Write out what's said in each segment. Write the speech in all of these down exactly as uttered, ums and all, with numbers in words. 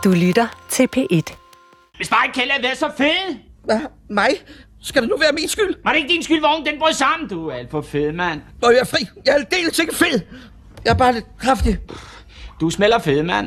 Du lytter til P et. Hvis bare ikke Kjeld havde været så fed. Hvad? Mig? Skal det nu være min skyld? Var det ikke din skyld, vognen den brød sammen? Du er alt for fed, mand. Nå, jeg er fri. Jeg er aldeles ikke fed. Jeg er bare lidt kraftig. Du smelter fed, mand.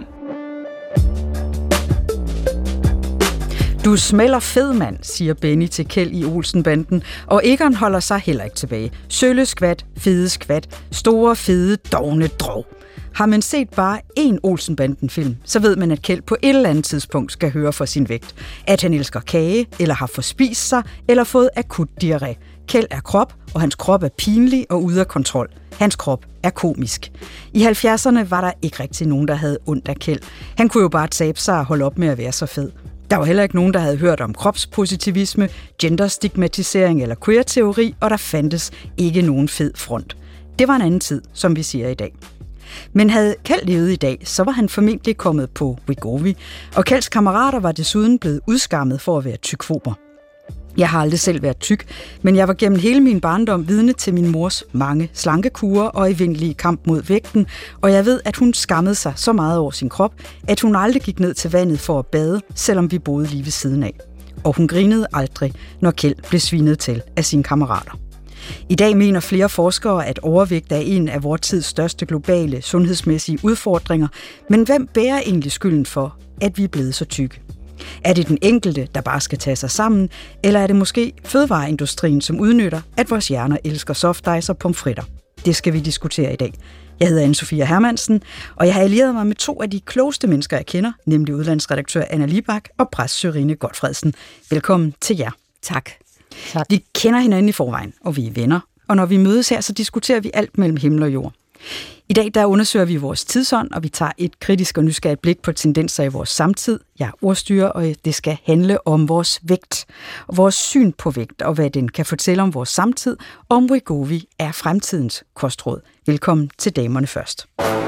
Du smelter fed, mand, siger Benny til Kjeld i Olsenbanden, og Egon holder sig heller ikke tilbage. Sølle skvat, fede skvat, store, fede, dovne drog. Har man set bare én Olsenbanden-film, så ved man, at Kjeld på et eller andet tidspunkt skal høre for sin vægt. At han elsker kage, eller har forspist sig, eller fået akut diarré. Kjeld er krop, og hans krop er pinlig og ude af kontrol. Hans krop er komisk. I halvfjerdserne var der ikke rigtig nogen, der havde ondt af Kjeld. Han kunne jo bare tabe sig og holde op med at være så fed. Der var heller ikke nogen, der havde hørt om kropspositivisme, genderstigmatisering eller queer-teori, og der fandtes ikke nogen fed front. Det var en anden tid, som vi siger i dag. Men havde Kjeld levet i dag, så var han formentlig kommet på Wegovy, og Kjelds kammerater var desuden blevet udskammet for at være tykfober. Jeg har aldrig selv været tyk, men jeg var gennem hele min barndom vidne til min mors mange slankekurer og evindelige kamp mod vægten, og jeg ved, at hun skammede sig så meget over sin krop, at hun aldrig gik ned til vandet for at bade, selvom vi boede lige ved siden af. Og hun grinede aldrig, når Kjeld blev svinet til af sine kammerater. I dag mener flere forskere, at overvægt er en af vores tids største globale sundhedsmæssige udfordringer, men hvem bærer egentlig skylden for, at vi er blevet så tykke? Er det den enkelte, der bare skal tage sig sammen, eller er det måske fødevareindustrien, som udnytter, at vores hjerner elsker softice og pomfritter? Det skal vi diskutere i dag. Jeg hedder Anne-Sophia Hermansen, og jeg har allieret mig med to af de klogeste mennesker, jeg kender, nemlig udlandsredaktør Anna Libak og præst Sørine Gotfredsen. Velkommen til jer. Tak. tak. Vi kender hinanden i forvejen, og vi er venner, og når vi mødes her, så diskuterer vi alt mellem himmel og jord. I dag der undersøger vi vores tidsånd, og vi tager et kritisk og nysgerrigt blik på tendenser i vores samtid. Jeg er ordstyrer, og det skal handle om vores vægt, og vores syn på vægt, og hvad den kan fortælle om vores samtid, og om Wegovy er fremtidens kostråd. Velkommen til damerne først.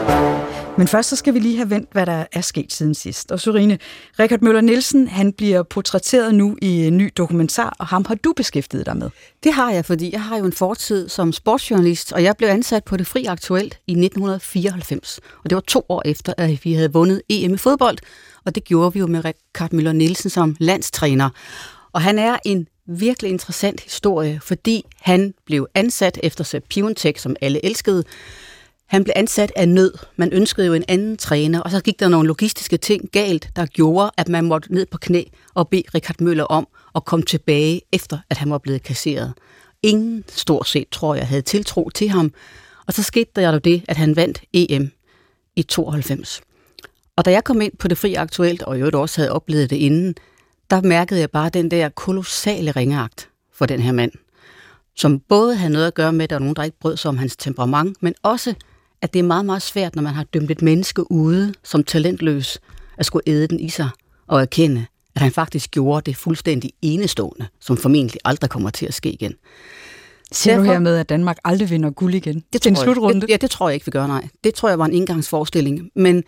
Men først så skal vi lige have vendt, hvad der er sket siden sidst. Og Sørine, Richard Møller Nielsen, han bliver portrætteret nu i en ny dokumentar, og ham har du beskæftiget dig med. Det har jeg, fordi jeg har jo en fortid som sportsjournalist, og jeg blev ansat på Det Fri Aktuelt i nitten fireoghalvfems. Og det var to år efter, at vi havde vundet E M i fodbold, og det gjorde vi jo med Richard Møller Nielsen som landstræner. Og han er en virkelig interessant historie, fordi han blev ansat efter Sepp Piontek, som alle elskede. Han blev ansat af nød. Man ønskede jo en anden træner, og så gik der nogle logistiske ting galt, der gjorde, at man måtte ned på knæ og bede Richard Møller om at komme tilbage, efter at han var blevet kasseret. Ingen stort set, tror jeg, havde tiltro til ham. Og så skete der jo det, at han vandt E M i tooghalvfems. Og da jeg kom ind på Det Fri Aktuelt, og jeg også havde oplevet det inden, der mærkede jeg bare den der kolossale ringeagt for den her mand, som både havde noget at gøre med, at der var nogen, der ikke brød sig om hans temperament, men også at det er meget, meget svært, når man har dømt et menneske ude som talentløs, at skulle æde den i sig og erkende, at han faktisk gjorde det fuldstændig enestående, som formentlig aldrig kommer til at ske igen. Siger Derfor, du her med, at Danmark aldrig vinder guld igen? Det til en slutrunde? Det, ja, det tror jeg ikke, vi gør, nej. Det tror jeg var en indgangsforestilling. Men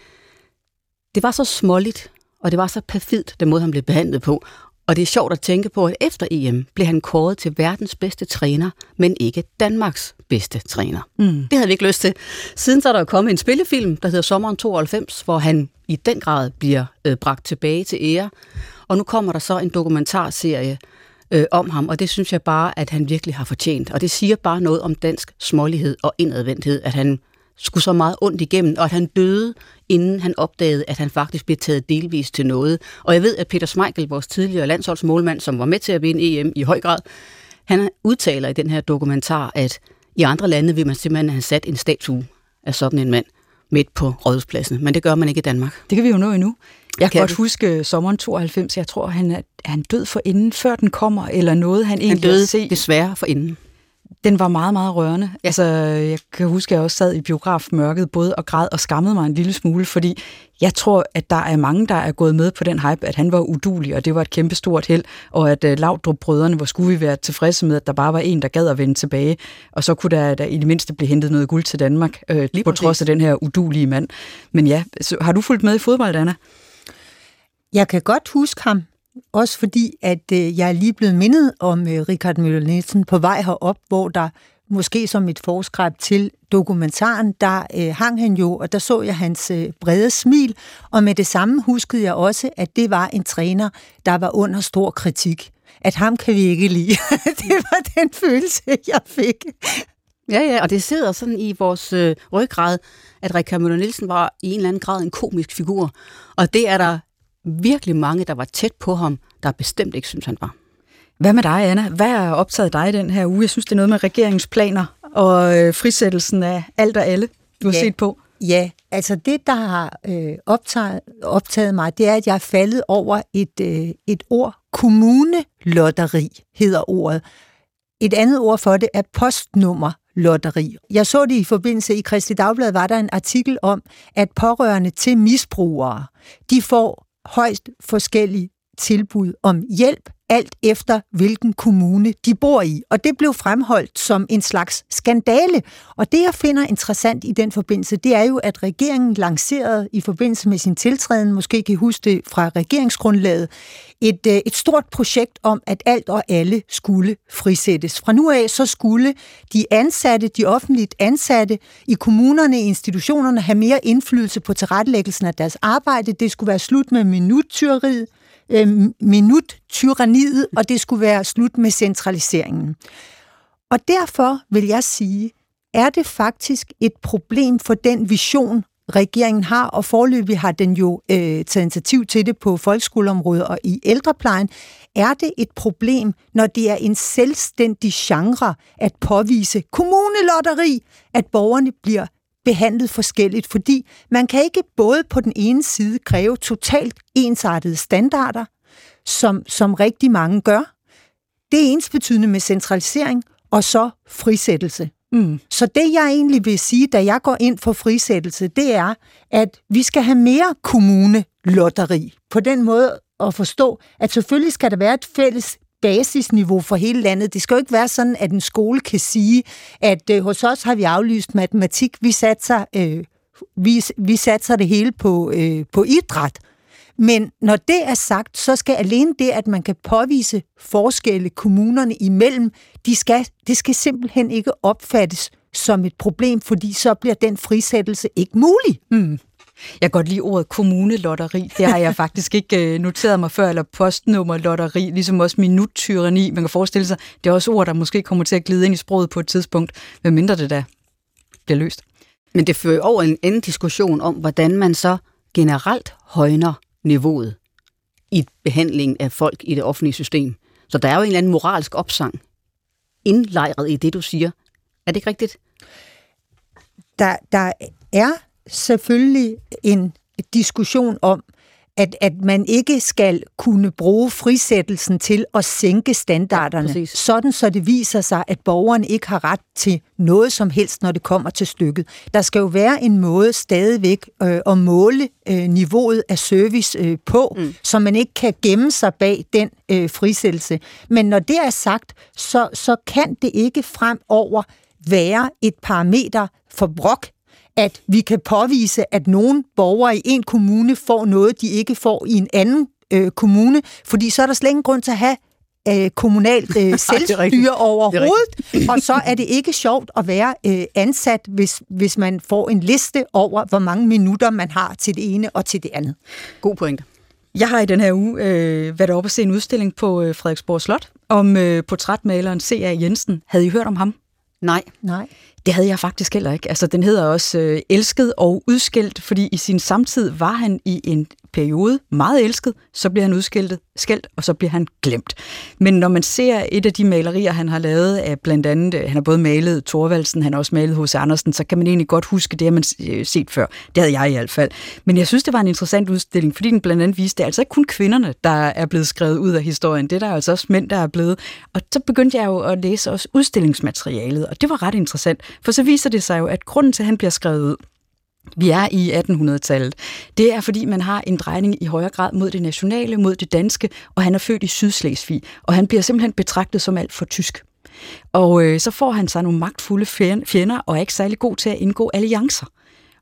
det var så småligt, og det var så perfidt, den måde, han blev behandlet på. Og det er sjovt at tænke på, at efter E M blev han kåret til verdens bedste træner, men ikke Danmarks bedste træner. Mm. Det havde vi ikke lyst til. Siden så er der jo kommet en spillefilm, der hedder Sommeren tooghalvfems, hvor han i den grad bliver øh, bragt tilbage til ære. Og nu kommer der så en dokumentarserie øh, om ham, og det synes jeg bare, at han virkelig har fortjent. Og det siger bare noget om dansk smålighed og indadvendthed, at han skulle så meget ondt igennem, og at han døde, inden han opdagede, at han faktisk blev taget delvis til noget. Og jeg ved, at Peter Schmeichel, vores tidligere landsholdsmålmand, som var med til at vinde E M i høj grad, han udtaler i den her dokumentar, at i andre lande vil man simpelthen have sat en statue af sådan en mand midt på Rådhuspladsen, men det gør man ikke i Danmark. Det kan vi jo nå endnu. Jeg kan kan godt huske sommeren tooghalvfems, jeg tror, han er, er han død for inden, før den kommer, eller noget, han egentlig han døde se. desværre for inden. Den var meget, meget rørende. Ja. Altså, jeg kan huske, at jeg også sad i biografmørket både og græd og skammede mig en lille smule, fordi jeg tror, at der er mange, der er gået med på den hype, at han var uduelig, og det var et kæmpestort held, og at uh, Laudrup-brødrene, hvor skulle vi være tilfredse med, at der bare var en, der gad at vende tilbage, og så kunne der, der i det mindste blive hentet noget guld til Danmark, øh, på trods af den her udulige mand. Men ja, så, har du fulgt med i fodbold, Anna? Jeg kan godt huske ham. Også fordi, at øh, jeg er lige blevet mindet om øh, Richard Møller Nielsen på vej herop, hvor der måske som et forskræb til dokumentaren, der øh, hang han jo, og der så jeg hans øh, brede smil, og med det samme huskede jeg også, at det var en træner, der var under stor kritik. At ham kan vi ikke lide. Det var den følelse, jeg fik. Ja, ja, og det sidder sådan i vores øh, ryggrad, at Richard Møller Nielsen var i en eller anden grad en komisk figur, og det er der virkelig mange, der var tæt på ham, der bestemt ikke synes, han var. Hvad med dig, Anna? Hvad er optaget dig den her uge? Jeg synes, det er noget med regeringsplaner og øh, frisættelsen af alt og alle, du har ja. set på. Ja, altså det, der har øh, optaget, optaget mig, det er, at jeg er faldet over et, øh, et ord. Kommunelotteri hedder ordet. Et andet ord for det er postnummerlotteri. Jeg så det i forbindelse i Kristeligt Dagblad, var der en artikel om, at pårørende til misbrugere, de får højst forskellige tilbud om hjælp, alt efter hvilken kommune de bor i. Og det blev fremholdt som en slags skandale. Og det, jeg finder interessant i den forbindelse, det er jo, at regeringen lancerede i forbindelse med sin tiltræden, måske kan I huske det fra regeringsgrundlaget, et, et stort projekt om, at alt og alle skulle frisættes. Fra nu af, så skulle de ansatte, de offentligt ansatte i kommunerne, i institutionerne, have mere indflydelse på tilrettelæggelsen af deres arbejde. Det skulle være slut med minuttyveriet, minuttyranniet, og det skulle være slut med centraliseringen. Og derfor vil jeg sige, er det faktisk et problem for den vision, regeringen har, og foreløbig har den jo øh, taget initiativ til det på folkeskoleområdet og i ældreplejen, er det et problem, når det er en selvstændig genre at påvise kommunelotteri, at borgerne bliver behandlet forskelligt, fordi man kan ikke både på den ene side kræve totalt ensartede standarder, som, som rigtig mange gør. Det er ensbetydende med centralisering, og så frisættelse. Mm. Så det, jeg egentlig vil sige, da jeg går ind for frisættelse, det er, at vi skal have mere kommunelotteri. På den måde at forstå, at selvfølgelig skal der være et fælles basisniveau for hele landet. Det skal jo ikke være sådan, at en skole kan sige, at øh, hos os har vi aflyst matematik, vi satser, øh, vi, vi satser det hele på, øh, på idræt. Men når det er sagt, så skal alene det, at man kan påvise forskelle kommunerne imellem, de skal, det skal simpelthen ikke opfattes som et problem, fordi så bliver den frisættelse ikke mulig. Mm. Jeg kan godt lide ordet kommunelotteri. Det har jeg faktisk ikke noteret mig før, eller postnummerlotteri, ligesom også minuttyranni. Man kan forestille sig, det er også ord, der måske kommer til at glide ind i sproget på et tidspunkt, medmindre det da bliver løst. Men det fører over en anden diskussion om, hvordan man så generelt højner niveauet i behandlingen af folk i det offentlige system. Så der er jo en eller anden moralsk opsang indlejret i det, du siger. Er det ikke rigtigt? Der, der er selvfølgelig en diskussion om, at, at man ikke skal kunne bruge frisættelsen til at sænke standarderne, ja, sådan så det viser sig, at borgeren ikke har ret til noget som helst, når det kommer til stykket. Der skal jo være en måde stadigvæk øh, at måle øh, niveauet af service øh, på, mm. så man ikke kan gemme sig bag den øh, frisættelse. Men når det er sagt, så, så kan det ikke fremover være et parameter for brok, at vi kan påvise, at nogle borgere i en kommune får noget, de ikke får i en anden øh, kommune, fordi så er der slet ingen grund til at have øh, kommunalt øh, selvstyre overhovedet, og så er det ikke sjovt at være øh, ansat, hvis, hvis man får en liste over, hvor mange minutter man har til det ene og til det andet. God pointe. Jeg har i den her uge øh, været oppe og se en udstilling på øh, Frederiksborg Slot om øh, portrætmaleren C A Jensen. Havde I hørt om ham? Nej. Nej. Det havde jeg faktisk heller ikke. Altså, den hedder også øh, Elsket og udskældt, fordi i sin samtid var han i en periode meget elsket, så bliver han udskældt, skældt, og så bliver han glemt. Men når man ser et af de malerier, han har lavet af blandt andet, han har både malet Thorvaldsen, han har også malet H C Andersen, så kan man egentlig godt huske, det har man set før. Det havde jeg i hvert fald. Men jeg synes, det var en interessant udstilling, fordi den blandt andet viste, det er altså ikke kun kvinderne, der er blevet skrevet ud af historien. Det er der altså også mænd, der er blevet. Og så begyndte jeg jo at læse også udstillingsmaterialet, og det var ret interessant, for så viser det sig jo, at grunden til, at han bliver skrevet ud, vi er i attenhundredetallet. Det er, fordi man har en drejning i højere grad mod det nationale, mod det danske, og han er født i Sydslesvig, og han bliver simpelthen betragtet som alt for tysk. Og øh, så får han sig nogle magtfulde fjender, og er ikke særlig god til at indgå alliancer.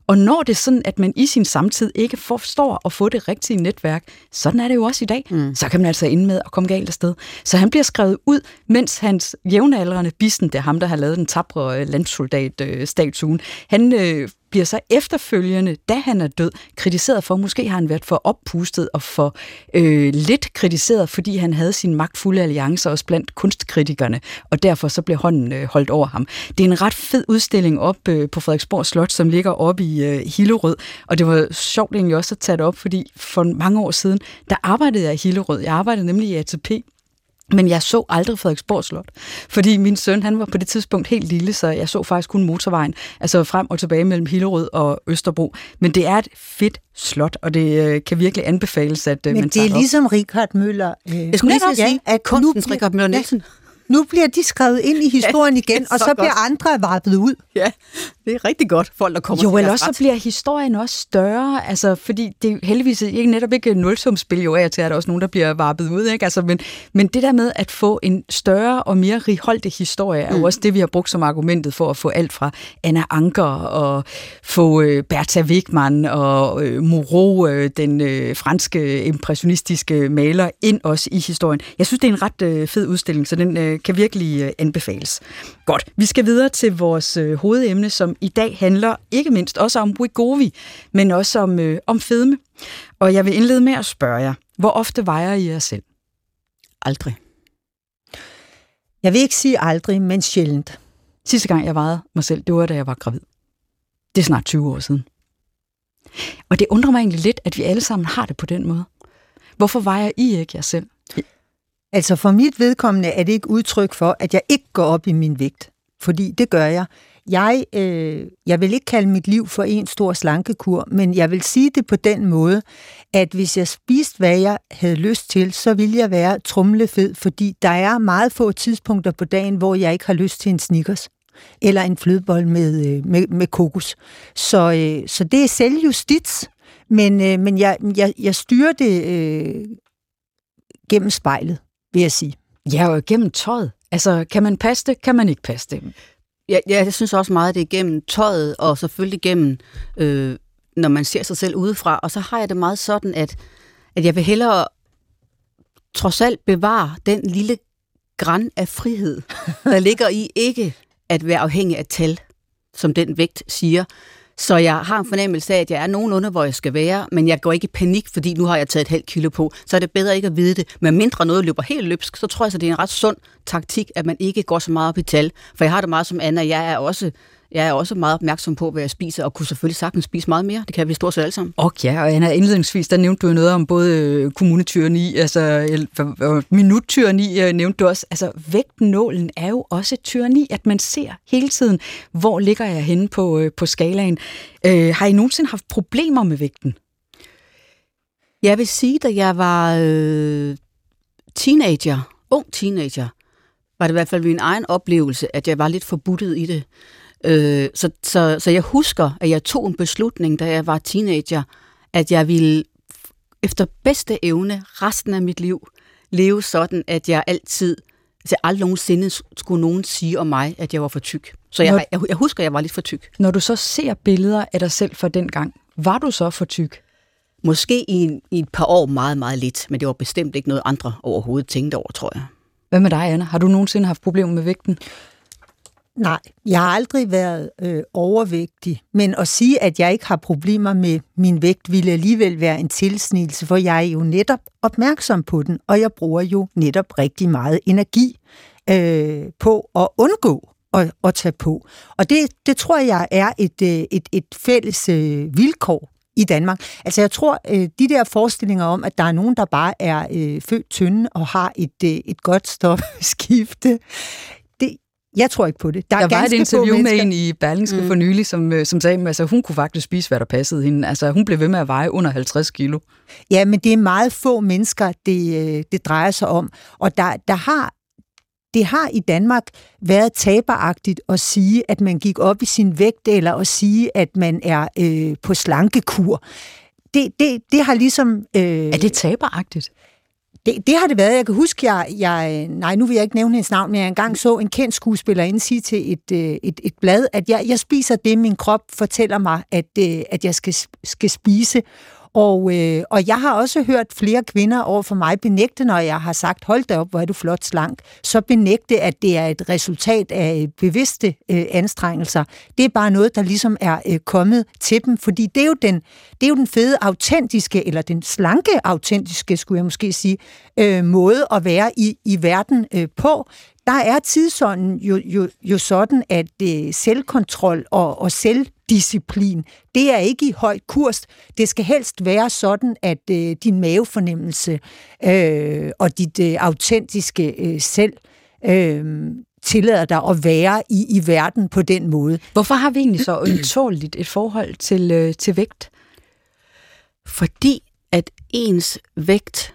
Og når det er sådan, at man i sin samtid ikke forstår at få det rigtige netværk, sådan er det jo også i dag, mm. så kan man altså ende med at komme galt afsted. Så han bliver skrevet ud, mens hans jævnaldrende Bissen, det er ham, der har lavet den tapre landsoldat-statuen, han øh, bliver så efterfølgende, da han er død, kritiseret for, måske har han været for oppustet og for øh, lidt kritiseret, fordi han havde sine magtfulde alliancer også blandt kunstkritikerne, og derfor så blev hånden øh, holdt over ham. Det er en ret fed udstilling op øh, på Frederiksborg Slot, som ligger oppe i øh, Hillerød, og det var sjovt egentlig også at tage det op, fordi for mange år siden, der arbejdede jeg i Hillerød. Jeg arbejdede nemlig i A T P. Men jeg så aldrig Frederiksborg Slot, fordi min søn, han var på det tidspunkt helt lille, så jeg så faktisk kun motorvejen, altså frem og tilbage mellem Hillerød og Østerbro. Men det er et fedt slot, og det øh, kan virkelig anbefales, at øh, man tager Men det er ligesom Richard Møller. Øh, jeg skulle lige sige, at kunstens Richard Møller Nielsen. Nu bliver de skrevet ind i historien ja, igen, så og så godt. bliver andre varpet ud. Ja, det er rigtig godt, folk der kommer jo, til eller deres også så bliver historien også større, altså fordi det er heldigvis ikke netop ikke nulsumspil, jo af til, at der er også nogen, der bliver varpet ud, ikke? Altså, men, men det der med at få en større og mere righoldig historie, er jo mm. også det, vi har brugt som argumentet for at få alt fra Anna Anker og få øh, Bertha Wigman og øh, Moreau, øh, den øh, franske impressionistiske maler, ind også i historien. Jeg synes, det er en ret øh, fed udstilling, så den øh, kan virkelig øh, anbefales. Godt, vi skal videre til vores øh, hovedemne, som i dag handler ikke mindst også om Wegovy, men også om, øh, om fedme. Og jeg vil indlede med at spørge jer, hvor ofte vejer I jer selv? Aldrig. Jeg vil ikke sige aldrig, men sjældent. Sidste gang jeg vejede mig selv, det var da jeg var gravid. Det er snart tyve år siden. Og det undrer mig egentlig lidt, at vi alle sammen har det på den måde. Hvorfor vejer I ikke jer selv? Altså for mit vedkommende er det ikke udtryk for, at jeg ikke går op i min vægt. Fordi det gør jeg. Jeg, øh, jeg vil ikke kalde mit liv for en stor slankekur, men jeg vil sige det på den måde, at hvis jeg spiste, hvad jeg havde lyst til, så ville jeg være tromlefed, fordi der er meget få tidspunkter på dagen, hvor jeg ikke har lyst til en Snickers eller en flødebold med, med, med kokos. Så, øh, så det er selvjustits, men, øh, men jeg, jeg, jeg styrer det øh, gennem spejlet, vil jeg sige. Ja, og gennem tøjet. Altså, kan man passe det, kan man ikke passe det? Ja, ja, jeg synes også meget, at det er gennem tøjet, og selvfølgelig gennem, øh, når man ser sig selv udefra. Og så har jeg det meget sådan, at, at jeg vil hellere trods alt bevare den lille gran af frihed, der ligger i ikke at være afhængig af tal, som den vægt siger. Så jeg har en fornemmelse af, at jeg er nogenlunde, hvor jeg skal være, men jeg går ikke i panik, fordi nu har jeg taget et halvt kilo på. Så er det bedre ikke at vide det. Men mindre noget løber helt løbsk, så tror jeg, at det er en ret sund taktik, at man ikke går så meget op i tal. For jeg har det meget som Anna. Jeg er også, jeg er også meget opmærksom på, hvad jeg spiser, og kunne selvfølgelig sagtens spise meget mere. Det kan vi stort set alle sammen. Og ja, og Anna, indledningsvis, der nævnte du noget om både kommunetyreni, altså minuttyreni nævnte du også. Altså vægtnålen er jo også et tyranni, at man ser hele tiden, hvor ligger jeg henne på, på skalaen. Øh, har I nogensinde haft problemer med vægten? Jeg vil sige, da jeg var øh, teenager, ung teenager, var det i hvert fald min egen oplevelse, at jeg var lidt forbudtet i det. Øh, så, så, så jeg husker, at jeg tog en beslutning, da jeg var teenager, at jeg ville efter bedste evne resten af mit liv leve sådan, at jeg altid, altså aldrig nogensinde skulle nogen sige om mig, at jeg var for tyk. Så jeg, jeg, jeg husker, at jeg var lidt for tyk. Når du så ser billeder af dig selv fra den gang, var du så for tyk? Måske i, i et par år meget, meget lidt, men det var bestemt ikke noget andre overhovedet tænkte over, tror jeg. Hvad med dig, Anna? Har du nogensinde haft problemer med vægten? Nej, jeg har aldrig været øh, overvægtig, men at sige, at jeg ikke har problemer med min vægt, ville alligevel være en tilsnigelse, for jeg er jo netop opmærksom på den, og jeg bruger jo netop rigtig meget energi øh, på at undgå at, at tage på. Og det, det tror jeg er et, et, et fælles øh, vilkår i Danmark. Altså jeg tror, øh, de der forestillinger om, at der er nogen, der bare er øh, født tynde og har et, øh, et godt stofskifte, det jeg tror ikke på det. Der, der var et interview med en i Berlingske mm. for nylig, som, som sagde, at altså, hun kunne faktisk spise, hvad der passede hende. Altså, hun blev ved med at veje under halvtreds kilo. Ja, men det er meget få mennesker, det, det drejer sig om. Og der, der har, det har i Danmark været taberagtigt at sige, at man gik op i sin vægt, eller at sige, at man er øh, på slankekur. Det, det, det har ligesom... Øh, er det taberagtigt? Det, det har det været. Jeg kan huske, jeg, jeg... Nej, nu vil jeg ikke nævne hendes navn, men jeg engang så en kendt skuespillerinde sige til et, et, et blad, at jeg, jeg spiser det, min krop fortæller mig, at, at jeg skal, skal spise. Og, øh, og jeg har også hørt flere kvinder over for mig benægte, når jeg har sagt, hold da op, hvor er du flot slank, så benægte, at det er et resultat af bevidste øh, anstrengelser. Det er bare noget, der ligesom er øh, kommet til dem, fordi det er jo den, det er jo den fede, autentiske, eller den slanke, autentiske, skulle jeg måske sige, øh, måde at være i, i verden øh, på. Der er tidsånden jo, jo, jo sådan, at øh, selvkontrol og, og selvdisciplin, det er ikke i højt kurs. Det skal helst være sådan, at øh, din mavefornemmelse øh, og dit øh, autentiske øh, selv øh, tillader dig at være i, i verden på den måde. Hvorfor har vi egentlig så ømtåligt et forhold til, øh, til vægt? Fordi at ens vægt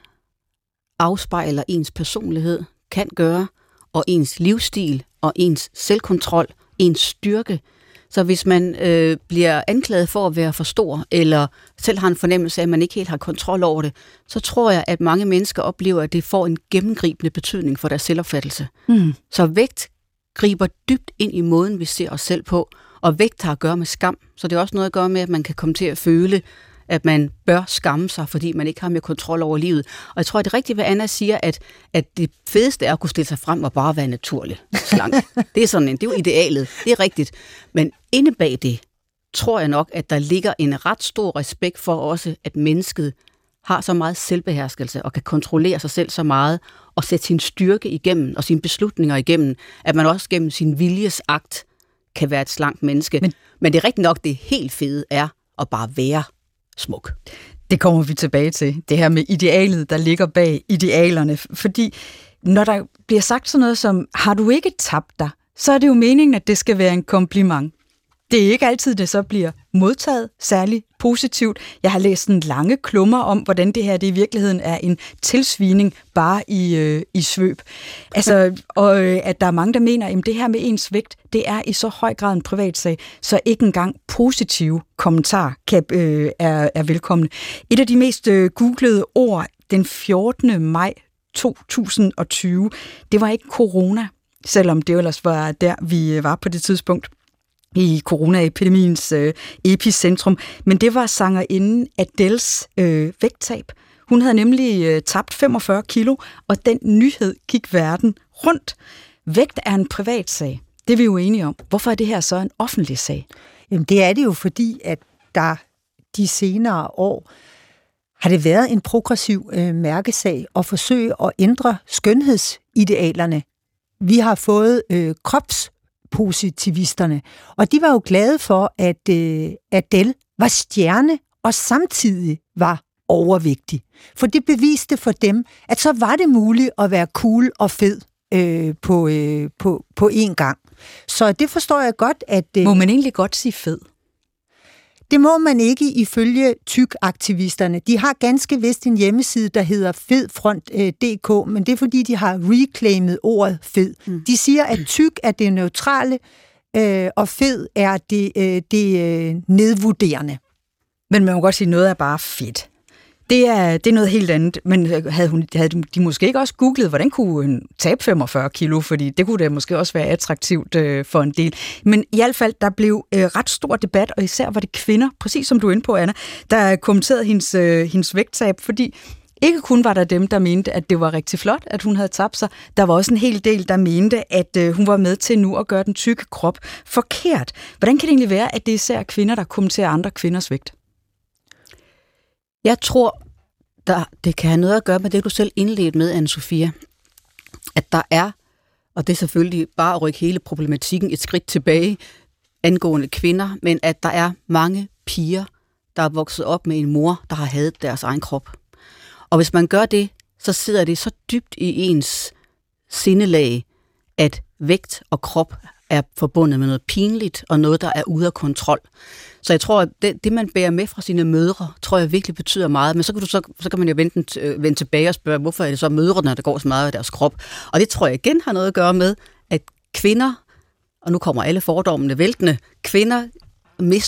afspejler ens personlighed, kan gøre, og ens livsstil, og ens selvkontrol, ens styrke. Så hvis man øh, bliver anklaget for at være for stor, eller selv har en fornemmelse af, at man ikke helt har kontrol over det, så tror jeg, at mange mennesker oplever, at det får en gennemgribende betydning for deres selvopfattelse. Mm. Så vægt griber dybt ind i måden, vi ser os selv på, og vægt har at gøre med skam. Så det er også noget at gøre med, at man kan komme til at føle, at man bør skamme sig, fordi man ikke har mere kontrol over livet. Og jeg tror, at det er rigtigt, hvad Anna siger, at, at det fedeste er at kunne stille sig frem og bare være naturlig slank. Det er sådan en, det er jo idealet, det er rigtigt. Men inde bag det, tror jeg nok, at der ligger en ret stor respekt for også, at mennesket har så meget selvbeherskelse og kan kontrollere sig selv så meget og sætte sin styrke igennem og sine beslutninger igennem, at man også gennem sin viljesakt kan være et slankt menneske. Men, Men det er rigtigt nok, det helt fede er at bare være smuk. Det kommer vi tilbage til, det her med idealet, der ligger bag idealerne. Fordi når der bliver sagt sådan noget som, har du ikke tabt dig, så er det jo meningen, at det skal være en kompliment. Det er ikke altid, det så bliver modtaget særlig positivt. Jeg har læst en lange klummer om, hvordan det her det i virkeligheden er en tilsvining bare i, øh, i svøb. Altså, og øh, at der er mange, der mener, at det her med ens vægt, det er i så høj grad en privatsag, så ikke engang positive kommentarer kan, øh, er, er velkomne. Et af de mest øh, googlede ord den fjortende maj to tusind og tyve, det var ikke corona, selvom det ellers var der, vi var på det tidspunkt i coronaepidemiens øh, epicentrum, men det var sangerinden Adels øh, vægttab. Hun havde nemlig øh, tabt femogfyrre kilo, og den nyhed gik verden rundt. Vægt er en privat sag. Det er vi jo enige om. Hvorfor er det her så en offentlig sag? Jamen, det er det jo, fordi at der de senere år har det været en progressiv øh, mærkesag at forsøge at ændre skønhedsidealerne. Vi har fået øh, krops positivisterne. Og de var jo glade for, at øh, Adele var stjerne og samtidig var overvægtig. For det beviste for dem, at så var det muligt at være cool og fed øh, på, øh, på, på én gang. Så det forstår jeg godt, at... Øh, må man egentlig godt sige fed? Det må man ikke ifølge tyk-aktivisterne. De har ganske vist en hjemmeside, der hedder fedfront punktum d k, men det er fordi, de har reclaimet ordet fed. Mm. De siger, at tyk er det neutrale, øh, og fed er det, øh, det øh, nedvurderende. Men man må godt sige, at noget er bare fedt. Det er, det er noget helt andet, men havde, hun, havde de måske ikke også googlet, hvordan kunne hun tabe femogfyrre kilo, fordi det kunne da måske også være attraktivt øh, for en del. Men i hvert fald, der blev øh, ret stor debat, og især var det kvinder, præcis som du er inde på, Anna, der kommenterede hendes, øh, hendes vægttab, fordi ikke kun var der dem, der mente, at det var rigtig flot, at hun havde tabt sig. Der var også en hel del, der mente, at øh, hun var med til nu at gøre den tykke krop forkert. Hvordan kan det egentlig være, at det er især kvinder, der kommenterer andre kvinders vægt? Jeg tror, der, det kan have noget at gøre med det, du selv indledte med, Anne-Sophia. At der er, og det er selvfølgelig bare at rykke hele problematikken et skridt tilbage angående kvinder, men at der er mange piger, der er vokset op med en mor, der har hadet deres egen krop. Og hvis man gør det, så sidder det så dybt i ens sindelag, at vægt og krop er forbundet med noget pinligt og noget, der er ude af kontrol. Så jeg tror, at det, det man bærer med fra sine mødre, tror jeg virkelig betyder meget. Men så kan, du så, så kan man jo vente, øh, vende tilbage og spørge, hvorfor er det så mødrene, der går så meget af deres krop? Og det tror jeg igen har noget at gøre med, at kvinder, og nu kommer alle fordommene væltende, kvinder mister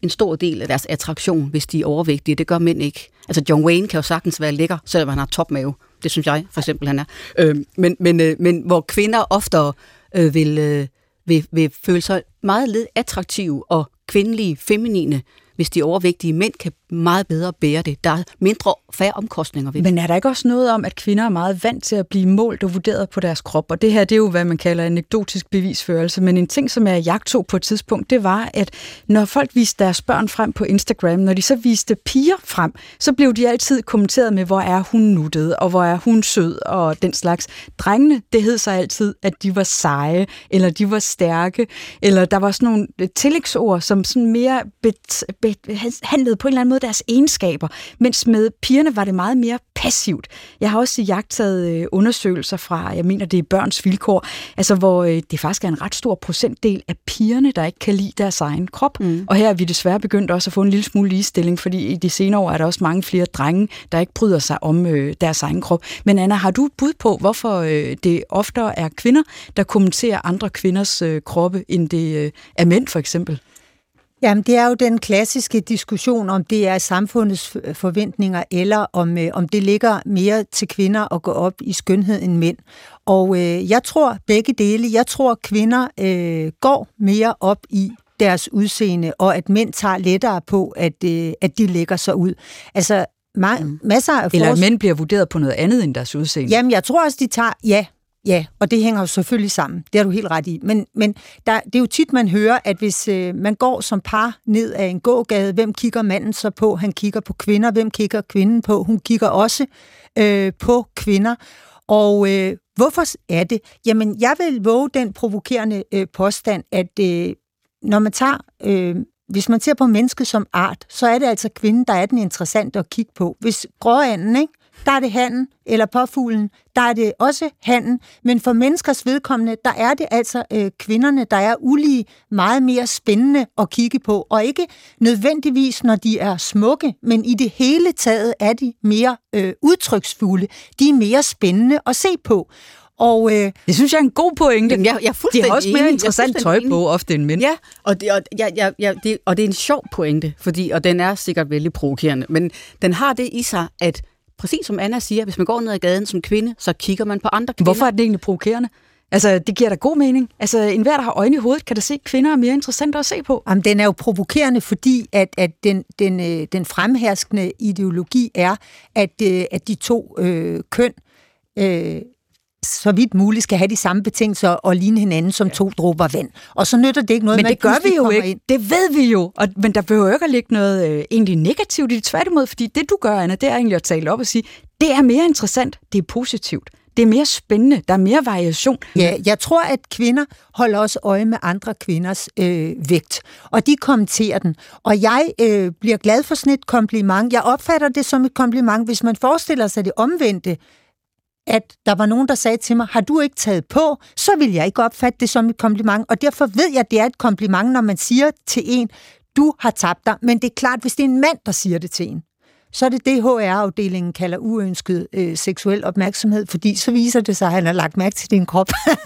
en stor del af deres attraktion, hvis de er overvægtige. Det gør mænd ikke. Altså John Wayne kan jo sagtens være lækker, selvom han har topmave. Det synes jeg, for eksempel, han er. Øh, men, men, øh, men hvor kvinder oftere øh, vil, øh, vil, vil føle sig meget lidt attraktive og kvindelige, feminine, hvis de overvægtige mænd kan meget bedre bære det. Der er mindre færre omkostninger ved det. Men er der ikke også noget om, at kvinder er meget vant til at blive målt og vurderet på deres krop? Og det her, det er jo, hvad man kalder anekdotisk bevisførelse. Men en ting, som jeg jagtog på et tidspunkt, det var, at når folk viste deres børn frem på Instagram, når de så viste piger frem, så blev de altid kommenteret med, hvor er hun nuttet, og hvor er hun sød, og den slags. Drengene, det hed så altid, at de var seje, eller de var stærke, eller der var sådan nogle tillægsord, som sådan mere bet, bet, handlede på en eller anden måde deres egenskaber, mens med pigerne var det meget mere passivt. Jeg har også jagtet undersøgelser fra, jeg mener, det er Børns Vilkår, altså hvor det faktisk er en ret stor procentdel af pigerne, der ikke kan lide deres egen krop. Mm. Og her er vi desværre begyndt også at få en lille smule ligestilling, fordi i de senere år er der også mange flere drenge, der ikke bryder sig om øh, deres egen krop. Men Anna, har du et bud på, hvorfor øh, det oftere er kvinder, der kommenterer andre kvinders øh, kroppe, end det øh, er mænd for eksempel? Jamen, det er jo den klassiske diskussion, om det er samfundets forventninger, eller om, øh, om det ligger mere til kvinder at gå op i skønhed end mænd. Og øh, jeg tror begge dele. Jeg tror, kvinder øh, går mere op i deres udseende, og at mænd tager lettere på, at, øh, at de lægger sig ud. Altså, ma- mm. masser af Eller at mænd bliver vurderet på noget andet end deres udseende. Jamen, jeg tror også, de tager... Ja, Ja, og det hænger jo selvfølgelig sammen. Det har du helt ret i. Men, men der, det er jo tit, man hører, at hvis øh, man går som par ned ad en gågade, hvem kigger manden så på? Han kigger på kvinder. Hvem kigger kvinden på? Hun kigger også øh, på kvinder. Og øh, hvorfor er det? Jamen, jeg vil våge den provokerende øh, påstand, at øh, når man tager... Øh, Hvis man ser på mennesket som art, så er det altså kvinden, der er den interessante at kigge på. Hvis gråanden, ikke? Der er det hannen, eller påfuglen, der er det også hannen. Men for menneskers vedkommende, der er det altså øh, kvinderne, der er ulige meget mere spændende at kigge på. Og ikke nødvendigvis, når de er smukke, men i det hele taget er de mere øh, udtryksfulde. De er mere spændende at se på. Og, øh, det synes jeg er en god pointe. Jeg, jeg er det er også mere interessant tøj på ofte end mænd. Ja, og det, og, ja, ja, ja, det, og det er en sjov pointe, fordi, og den er sikkert vældig provokerende, men den har det i sig, at præcis som Anna siger, hvis man går ned ad gaden som kvinde, så kigger man på andre kvinder. Hvorfor er det egentlig provokerende? Altså, det giver da god mening. Altså, enhver, der har øjne i hovedet, kan da se, at kvinder er mere interessante at se på. Jamen, den er jo provokerende, fordi at, at den, den, den fremherskende ideologi er, at, at de to øh, køn... Øh, så vidt muligt skal have de samme betingelser og ligne hinanden som to dråber vand. Og så nytter det ikke noget, men man det gør vi jo ikke. Ind. Det ved vi jo. Og, men der behøver jo ikke at ligge noget øh, egentlig negativt i det, tværtimod, fordi det du gør, Anna, det er egentlig at tale op og sige, det er mere interessant, det er positivt. Det er mere spændende, der er mere variation. Ja, jeg tror, at kvinder holder også øje med andre kvinders øh, vægt, og de kommenterer den. Og jeg øh, bliver glad for sådan et kompliment. Jeg opfatter det som et kompliment, hvis man forestiller sig det omvendte, at der var nogen, der sagde til mig, har du ikke taget på, så vil jeg ikke opfatte det som et kompliment. Og derfor ved jeg, at det er et kompliment, når man siger til en, du har tabt dig. Men det er klart, hvis det er en mand, der siger det til en, så er det det, H R-afdelingen kalder uønsket øh, seksuel opmærksomhed, fordi så viser det sig, at han har lagt mærke til din krop.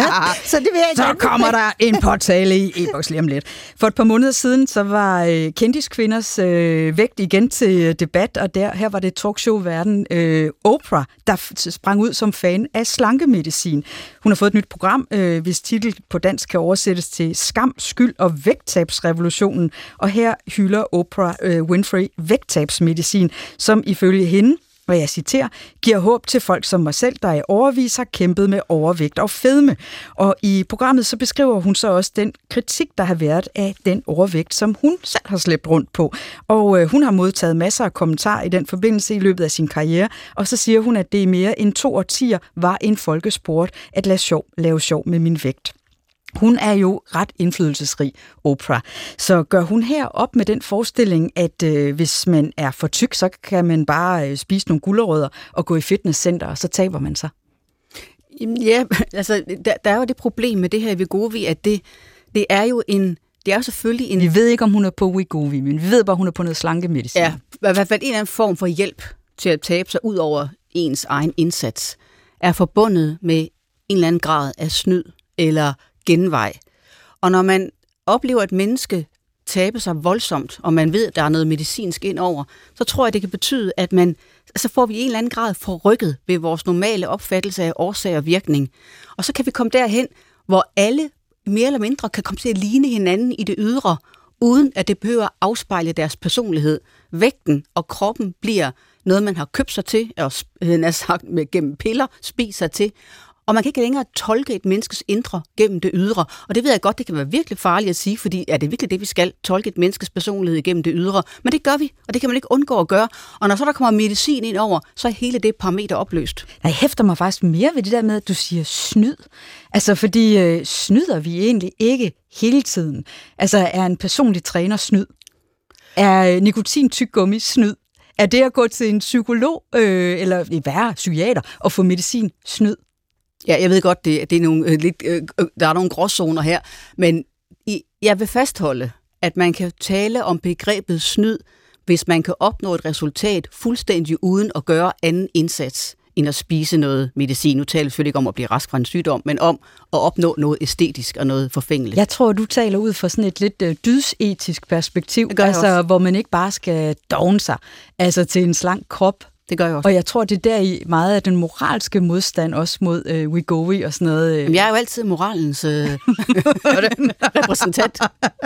så det vil jeg så kommer der en påtale i e-boks lige om lidt. For et par måneder siden, så var øh, kendiskvinders øh, vægt igen til debat, og der her var det talkshow-verden øh, Oprah, der sprang ud som fan af slankemedicin. Hun har fået et nyt program, øh, hvis titel på dansk kan oversættes til Skam, Skyld og Vægttabsrevolutionen, og her hylder Oprah øh, Winfrey vægttabsmedicin, som ifølge hende, og jeg citerer, giver håb til folk som mig selv, der i årevis har kæmpet med overvægt og fedme. Og i programmet så beskriver hun så også den kritik, der har været af den overvægt, som hun selv har slæbt rundt på. Og øh, hun har modtaget masser af kommentarer i den forbindelse i løbet af sin karriere, og så siger hun, at det i mere end to årtier var en folkesport at lave sjov, lave sjov med min vægt. Hun er jo ret indflydelsesrig, Oprah. Så gør hun her op med den forestilling, at øh, hvis man er for tyk, så kan man bare øh, spise nogle gulerødder og gå i fitnesscenter, og så taber man sig? Ja, altså der, der er jo det problem med det her i Wegovy, at det, det er jo en... Det er jo selvfølgelig en... Vi ved ikke, om hun er på Wegovy, men vi ved bare, hun er på noget slankemedicin. Ja, i hvert fald en eller anden form for hjælp til at tabe sig ud over ens egen indsats, er forbundet med en eller anden grad af snyd eller genvej. Og når man oplever et menneske tabe sig voldsomt, og man ved, at der er noget medicinsk ind over, så tror jeg, det kan betyde, at man, så får vi i en eller anden grad forrykket ved vores normale opfattelse af årsag og virkning. Og så kan vi komme derhen, hvor alle mere eller mindre kan komme til at ligne hinanden i det ydre, uden at det behøver at afspejle deres personlighed. Vægten og kroppen bliver noget, man har købt sig til, og har sagt med gennem piller, spiser sig til. Og man kan ikke længere tolke et menneskes indre gennem det ydre. Og det ved jeg godt, det kan være virkelig farligt at sige, fordi er det virkelig det, vi skal, tolke et menneskes personlighed gennem det ydre? Men det gør vi, og det kan man ikke undgå at gøre. Og når så der kommer medicin ind over, så er hele det parameter opløst. Jeg hæfter mig faktisk mere ved det der med, at du siger snyd. Altså, fordi øh, snyder vi egentlig ikke hele tiden? Altså, er en personlig træner snyd? Er nikotintyggegummi snyd? Er det at gå til en psykolog, øh, eller i værre psykiater, og få medicin snyd? Ja, jeg ved godt, det, det er nogle, øh, lidt, øh, der er nogle gråzoner her, men i, jeg vil fastholde, at man kan tale om begrebet snyd, hvis man kan opnå et resultat fuldstændig uden at gøre anden indsats, end at spise noget medicin. Nu taler vi selvfølgelig ikke om at blive rask fra en sygdom, men om at opnå noget æstetisk og noget forfængeligt. Jeg tror, du taler ud fra sådan et lidt øh, dydsetisk perspektiv, altså, hvor man ikke bare skal dogne sig altså, til en slank krop. Det gør jeg også. Og jeg tror, det er der i meget af den moralske modstand også mod øh, Wegovy og sådan noget. Øh. Jamen, jeg er jo altid moralens øh, repræsentant.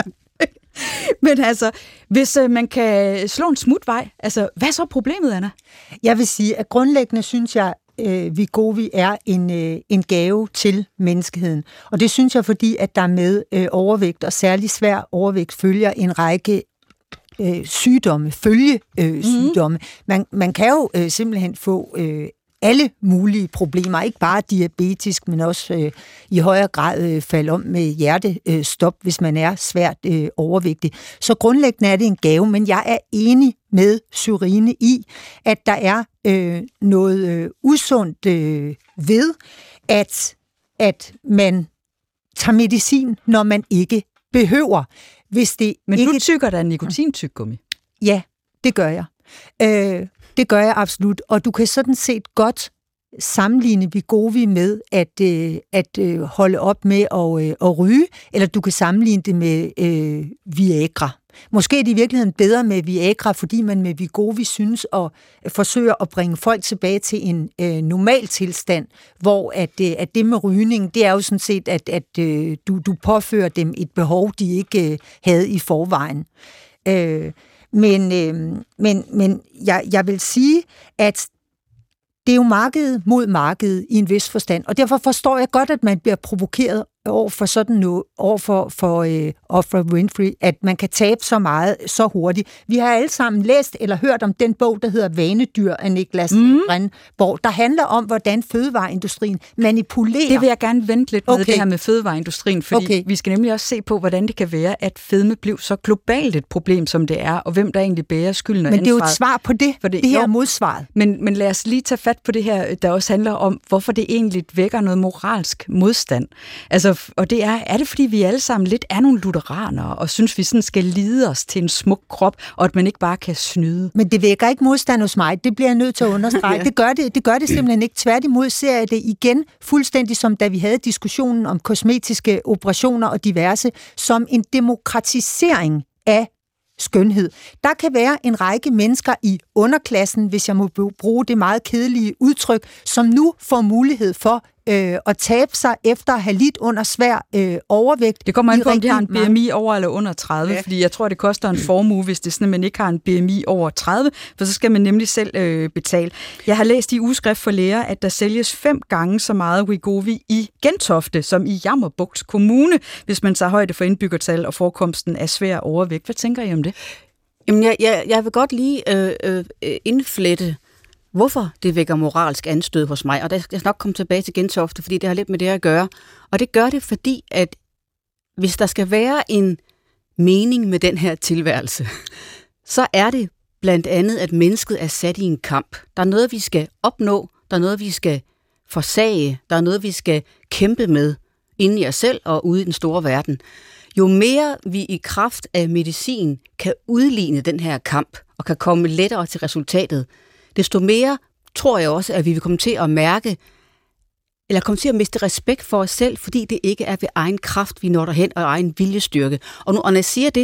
Men altså, hvis øh, man kan slå en smutvej, altså, hvad er så problemet, Anna? Jeg vil sige, at grundlæggende synes jeg, øh, Wegovy er en, øh, en gave til menneskeheden. Og det synes jeg, fordi at der med øh, overvægt, og særlig svær overvægt, følger en række øh, sygdomme, følgesygdomme. Øh, mm. man, man kan jo øh, simpelthen få øh, alle mulige problemer, ikke bare diabetisk, men også øh, i højere grad øh, falde om med hjertestop, øh, hvis man er svært øh, overvægtig. Så grundlæggende er det en gave, men jeg er enig med Sørine i, at der er øh, noget øh, usundt øh, ved, at, at man tager medicin, når man ikke behøver. Hvis det men ikke... du tykker da nikotintyggegummi? Ja, det gør jeg. Øh, Det gør jeg absolut, og du kan sådan set godt sammenligne Wegovy med at, øh, at øh, holde op med at, øh, at ryge, eller du kan sammenligne det med øh, Viagra. Måske er det i virkeligheden bedre med Viagra, fordi man med Wegovy synes at forsøge at bringe folk tilbage til en øh, normal tilstand, hvor at, øh, at det med rygning, det er jo sådan set, at, at øh, du, du påfører dem et behov, de ikke øh, havde i forvejen. Øh, Men, øh, men, men jeg, jeg vil sige, at det er jo markedet mod markedet i en vis forstand, og derfor forstår jeg godt, at man bliver provokeret over for sådan noget, over for, for øh, Oprah Winfrey, at man kan tabe så meget så hurtigt. Vi har alle sammen læst eller hørt om den bog, der hedder Vanedyr af Niklas mm. Brennborg, der handler om, hvordan fødevareindustrien manipulerer. Det vil jeg gerne vente lidt med, okay. det her med fødevareindustrien, fordi okay. vi skal nemlig også se på, hvordan det kan være, at fedme blev så globalt et problem, som det er, og hvem der egentlig bærer skylden og Men det er jo ansvaret. et svar på det. det, det her er modsvaret. Men, men lad os lige tage fat på det her, der også handler om, hvorfor det egentlig vækker noget moralsk modstand. Altså, og det er, er det fordi, vi alle sammen lidt er nogle lutheranere, og synes, vi sådan skal lide os til en smuk krop, og at man ikke bare kan snyde. Men det vækker ikke modstand hos mig, det bliver jeg nødt til at understrege. ja. det, gør det, det gør det simpelthen ikke. Tværtimod ser jeg det igen, fuldstændig som da vi havde diskussionen om kosmetiske operationer og diverse, som en demokratisering af skønhed. Der kan være en række mennesker i underklassen, hvis jeg må bruge det meget kedelige udtryk, som nu får mulighed for øh, at tabe sig efter at have lidt under svær øh, overvægt. Det kommer an på, om de har en B M I over eller under tredive, ja. Fordi jeg tror, det koster en formue, hvis det sådan, at man ikke har en B M I over tredive, for så skal man nemlig selv øh, betale. Jeg har læst i Ugeskrift for Læger, at der sælges fem gange så meget Wegovy i Gentofte, som i Jammerbugt Kommune, hvis man tager højde for indbyggertal og forekomsten af svær overvægt. Hvad tænker I om det? Jamen, jeg, jeg, jeg vil godt lige øh, øh, indflette, hvorfor det vækker moralsk anstød hos mig, og der skal jeg nok komme tilbage til Gentofte, fordi det har lidt med det at gøre. Og det gør det, fordi at hvis der skal være en mening med den her tilværelse, så er det blandt andet, at mennesket er sat i en kamp. Der er noget, vi skal opnå, der er noget, vi skal forsage, der er noget, vi skal kæmpe med inde i os selv og ude i den store verden. Jo mere vi i kraft af medicin kan udligne den her kamp og kan komme lettere til resultatet, desto mere tror jeg også, at vi vil komme til at mærke, eller komme til at miste respekt for os selv, fordi det ikke er ved egen kraft, vi når derhen, og egen viljestyrke. Og, nu, og når jeg siger det,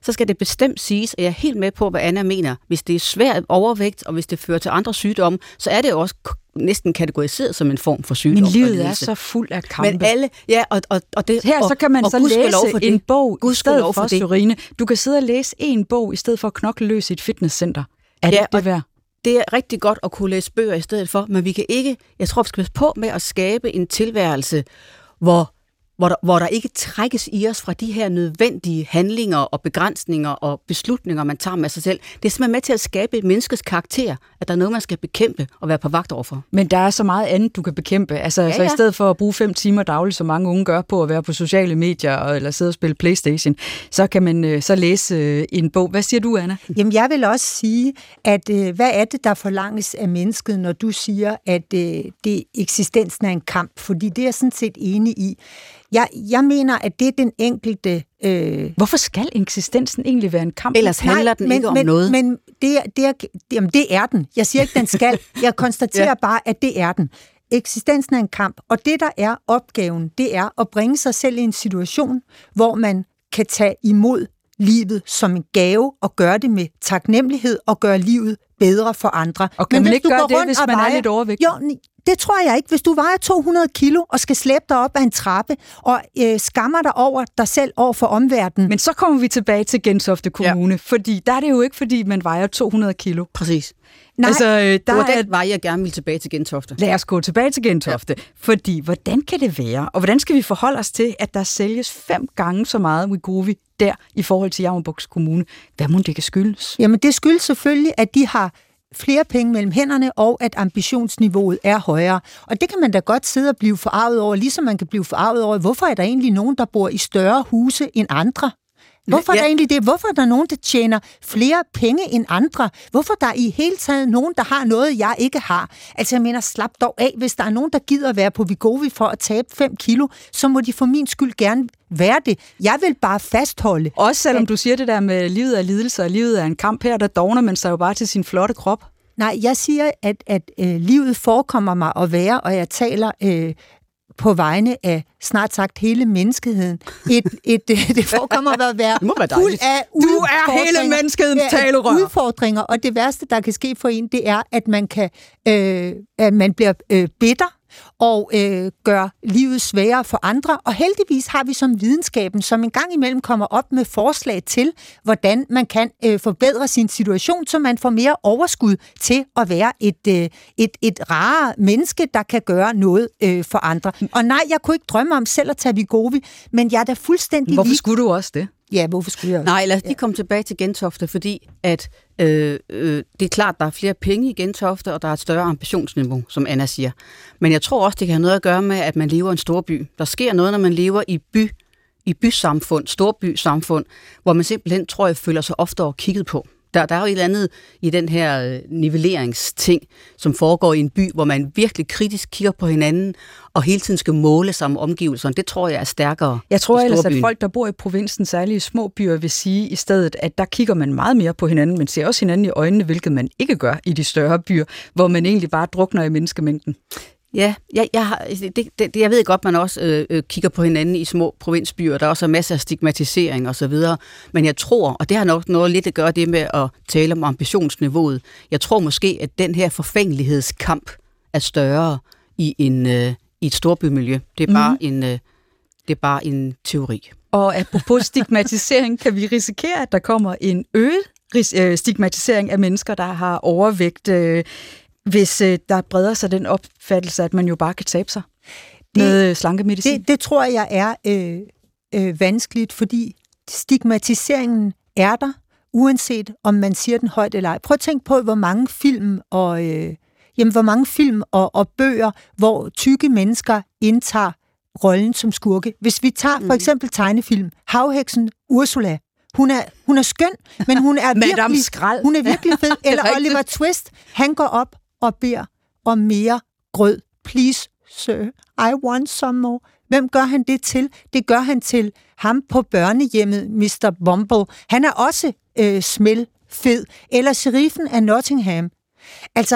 så skal det bestemt siges, at jeg er helt med på, hvad Anna mener. Hvis det er svært overvægt, og hvis det fører til andre sygdomme, så er det jo også næsten kategoriseret som en form for sygdom. Men livet er så fuld af kampe. Men alle, ja, og, og, og det, her og, så kan man og så læse en bog i stedet for, Sørine. Du kan sidde og læse en bog i stedet for at knokle løs i et fitnesscenter. Er det ja, det værd? Det er rigtig godt at kunne læse bøger i stedet for, men vi kan ikke, jeg tror, vi skal passe på med at skabe en tilværelse, hvor Hvor der, hvor der ikke trækkes i os fra de her nødvendige handlinger og begrænsninger og beslutninger, man tager med sig selv. Det er simpelthen med til at skabe et menneskes karakter, at der er noget, man skal bekæmpe og være på vagt overfor. Men der er så meget andet, du kan bekæmpe. Altså, ja, ja. Så i stedet for at bruge fem timer dagligt, som mange unge gør på at være på sociale medier eller sidde og spille PlayStation, så kan man så læse en bog. Hvad siger du, Anna? Jamen, jeg vil også sige, at øh, hvad er det, der forlanges af mennesket, når du siger, at øh, det eksistensen er en kamp? Fordi det er jeg sådan set enig i. Jeg, jeg mener, at det er den enkelte... Øh... Hvorfor skal eksistensen egentlig være en kamp? Ellers handler Nej, den men, ikke om men, noget. Men det er, det, er, jamen, det er den. Jeg siger ikke, den skal. Jeg konstaterer ja. bare, at det er den. Eksistensen er en kamp, og det, der er opgaven, det er at bringe sig selv i en situation, hvor man kan tage imod livet som en gave og gøre det med taknemmelighed og gøre livet bedre for andre. Og kan men man ikke gøre det, hvis man vejer, er lidt overvægtig? Jo, det tror jeg ikke. Hvis du vejer to hundrede kilo og skal slæbe dig op ad en trappe og øh, skammer dig over dig selv over for omverdenen. Men så kommer vi tilbage til Gentofte Kommune, ja. Fordi der er det jo ikke, fordi man vejer to hundrede kilo. Præcis. Nej, altså, der det var er den vej, jeg gerne vil tilbage til Gentofte. Lad os gå tilbage til Gentofte. Ja. Fordi, hvordan kan det være, og hvordan skal vi forholde os til, at der sælges fem gange så meget Wegovy der i forhold til Jammerbugt Kommune? Hvad må det kan skyldes? Jamen, det skyldes selvfølgelig, at de har flere penge mellem hænderne, og at ambitionsniveauet er højere. Og det kan man da godt sidde og blive forarvet over, ligesom man kan blive forarvet over, hvorfor er der egentlig nogen, der bor i større huse end andre? Hvorfor ja. er der egentlig det? Hvorfor er der nogen, der tjener flere penge end andre? Hvorfor der er i hele taget nogen, der har noget, jeg ikke har? Altså, jeg mener, slap dog af. Hvis der er nogen, der gider at være på Wegovy for at tabe fem kilo, så må de for min skyld gerne være det. Jeg vil bare fastholde. Også selvom at, du siger det der med, livet er lidelse, og livet er en kamp her, der dogner man sig jo bare til sin flotte krop. Nej, jeg siger, at, at øh, livet forekommer mig at være, og jeg taler... Øh, på vegne af snart sagt hele menneskeheden. Et, et, det forekommer at være fuld af du er hele menneskehedens talerør. Udfordringer, og det værste, der kan ske for en, det er, at man kan, øh, at man bliver øh, bitter og øh, gør livet sværere for andre. Og heldigvis har vi som videnskaben, som en gang imellem kommer op med forslag til, hvordan man kan øh, forbedre sin situation, så man får mere overskud til at være et, øh, et, et rarere menneske, der kan gøre noget øh, for andre. Og nej, jeg kunne ikke drømme om selv at tage Wegovy, men jeg er da fuldstændig... Hvorfor skulle du også det? Ja, hvorfor skulle jeg? Nej, lad os lige komme tilbage til Gentofte, fordi at, øh, øh, det er klart, der er flere penge i Gentofte, og der er et større ambitionsniveau, som Anna siger. Men jeg tror også, det kan have noget at gøre med, at man lever i en storby. Der sker noget, når man lever i by, i bysamfund, storbysamfund, hvor man simpelthen, tror jeg, føler sig oftere kigget på. Der, der er jo et eller andet i den her øh, nivelleringsting, som foregår i en by, hvor man virkelig kritisk kigger på hinanden, og hele tiden skal måle sig med omgivelserne. Det tror jeg er stærkere. Jeg tror ellers, at folk, der bor i provinsen, særligt i små byer, vil sige i stedet, at der kigger man meget mere på hinanden, men ser også hinanden i øjnene, hvilket man ikke gør i de større byer, hvor man egentlig bare drukner i menneskemængden. Ja, jeg, jeg, har, det, det, jeg ved godt, man også øh, øh, kigger på hinanden i små provinsbyer, der også er masser af stigmatisering og så videre, men jeg tror, og det har nok noget lidt at gøre det med at tale om ambitionsniveauet, jeg tror måske, at den her forfængelighedskamp er større i, en, øh, i et storbymiljø. Det er, bare mm. en, øh, det er bare en teori. Og apropos stigmatisering, kan vi risikere, at der kommer en øget stigmatisering af mennesker, der har overvægt, øh, hvis øh, der breder sig den opfattelse, at man jo bare kan tabe sig det, med slankemedicin? Det, det tror jeg er øh, øh, vanskeligt, fordi stigmatiseringen er der, uanset om man siger den højt eller ej. Prøv at tænke på, hvor mange film og, øh, jamen, hvor mange film og, og bøger, hvor tykke mennesker indtager rollen som skurke. Hvis vi tager for eksempel tegnefilm, Havheksen Ursula, Hun er, hun er skøn, men hun er virkelig, hun er virkelig fed. Eller Oliver Twist, han går op og beder om mere grød. Please, sir, I want some more. Hvem gør han det til? Det gør han til ham på børnehjemmet, mister Bumble. Han er også øh, smelfed. Eller sheriffen af Nottingham. Altså,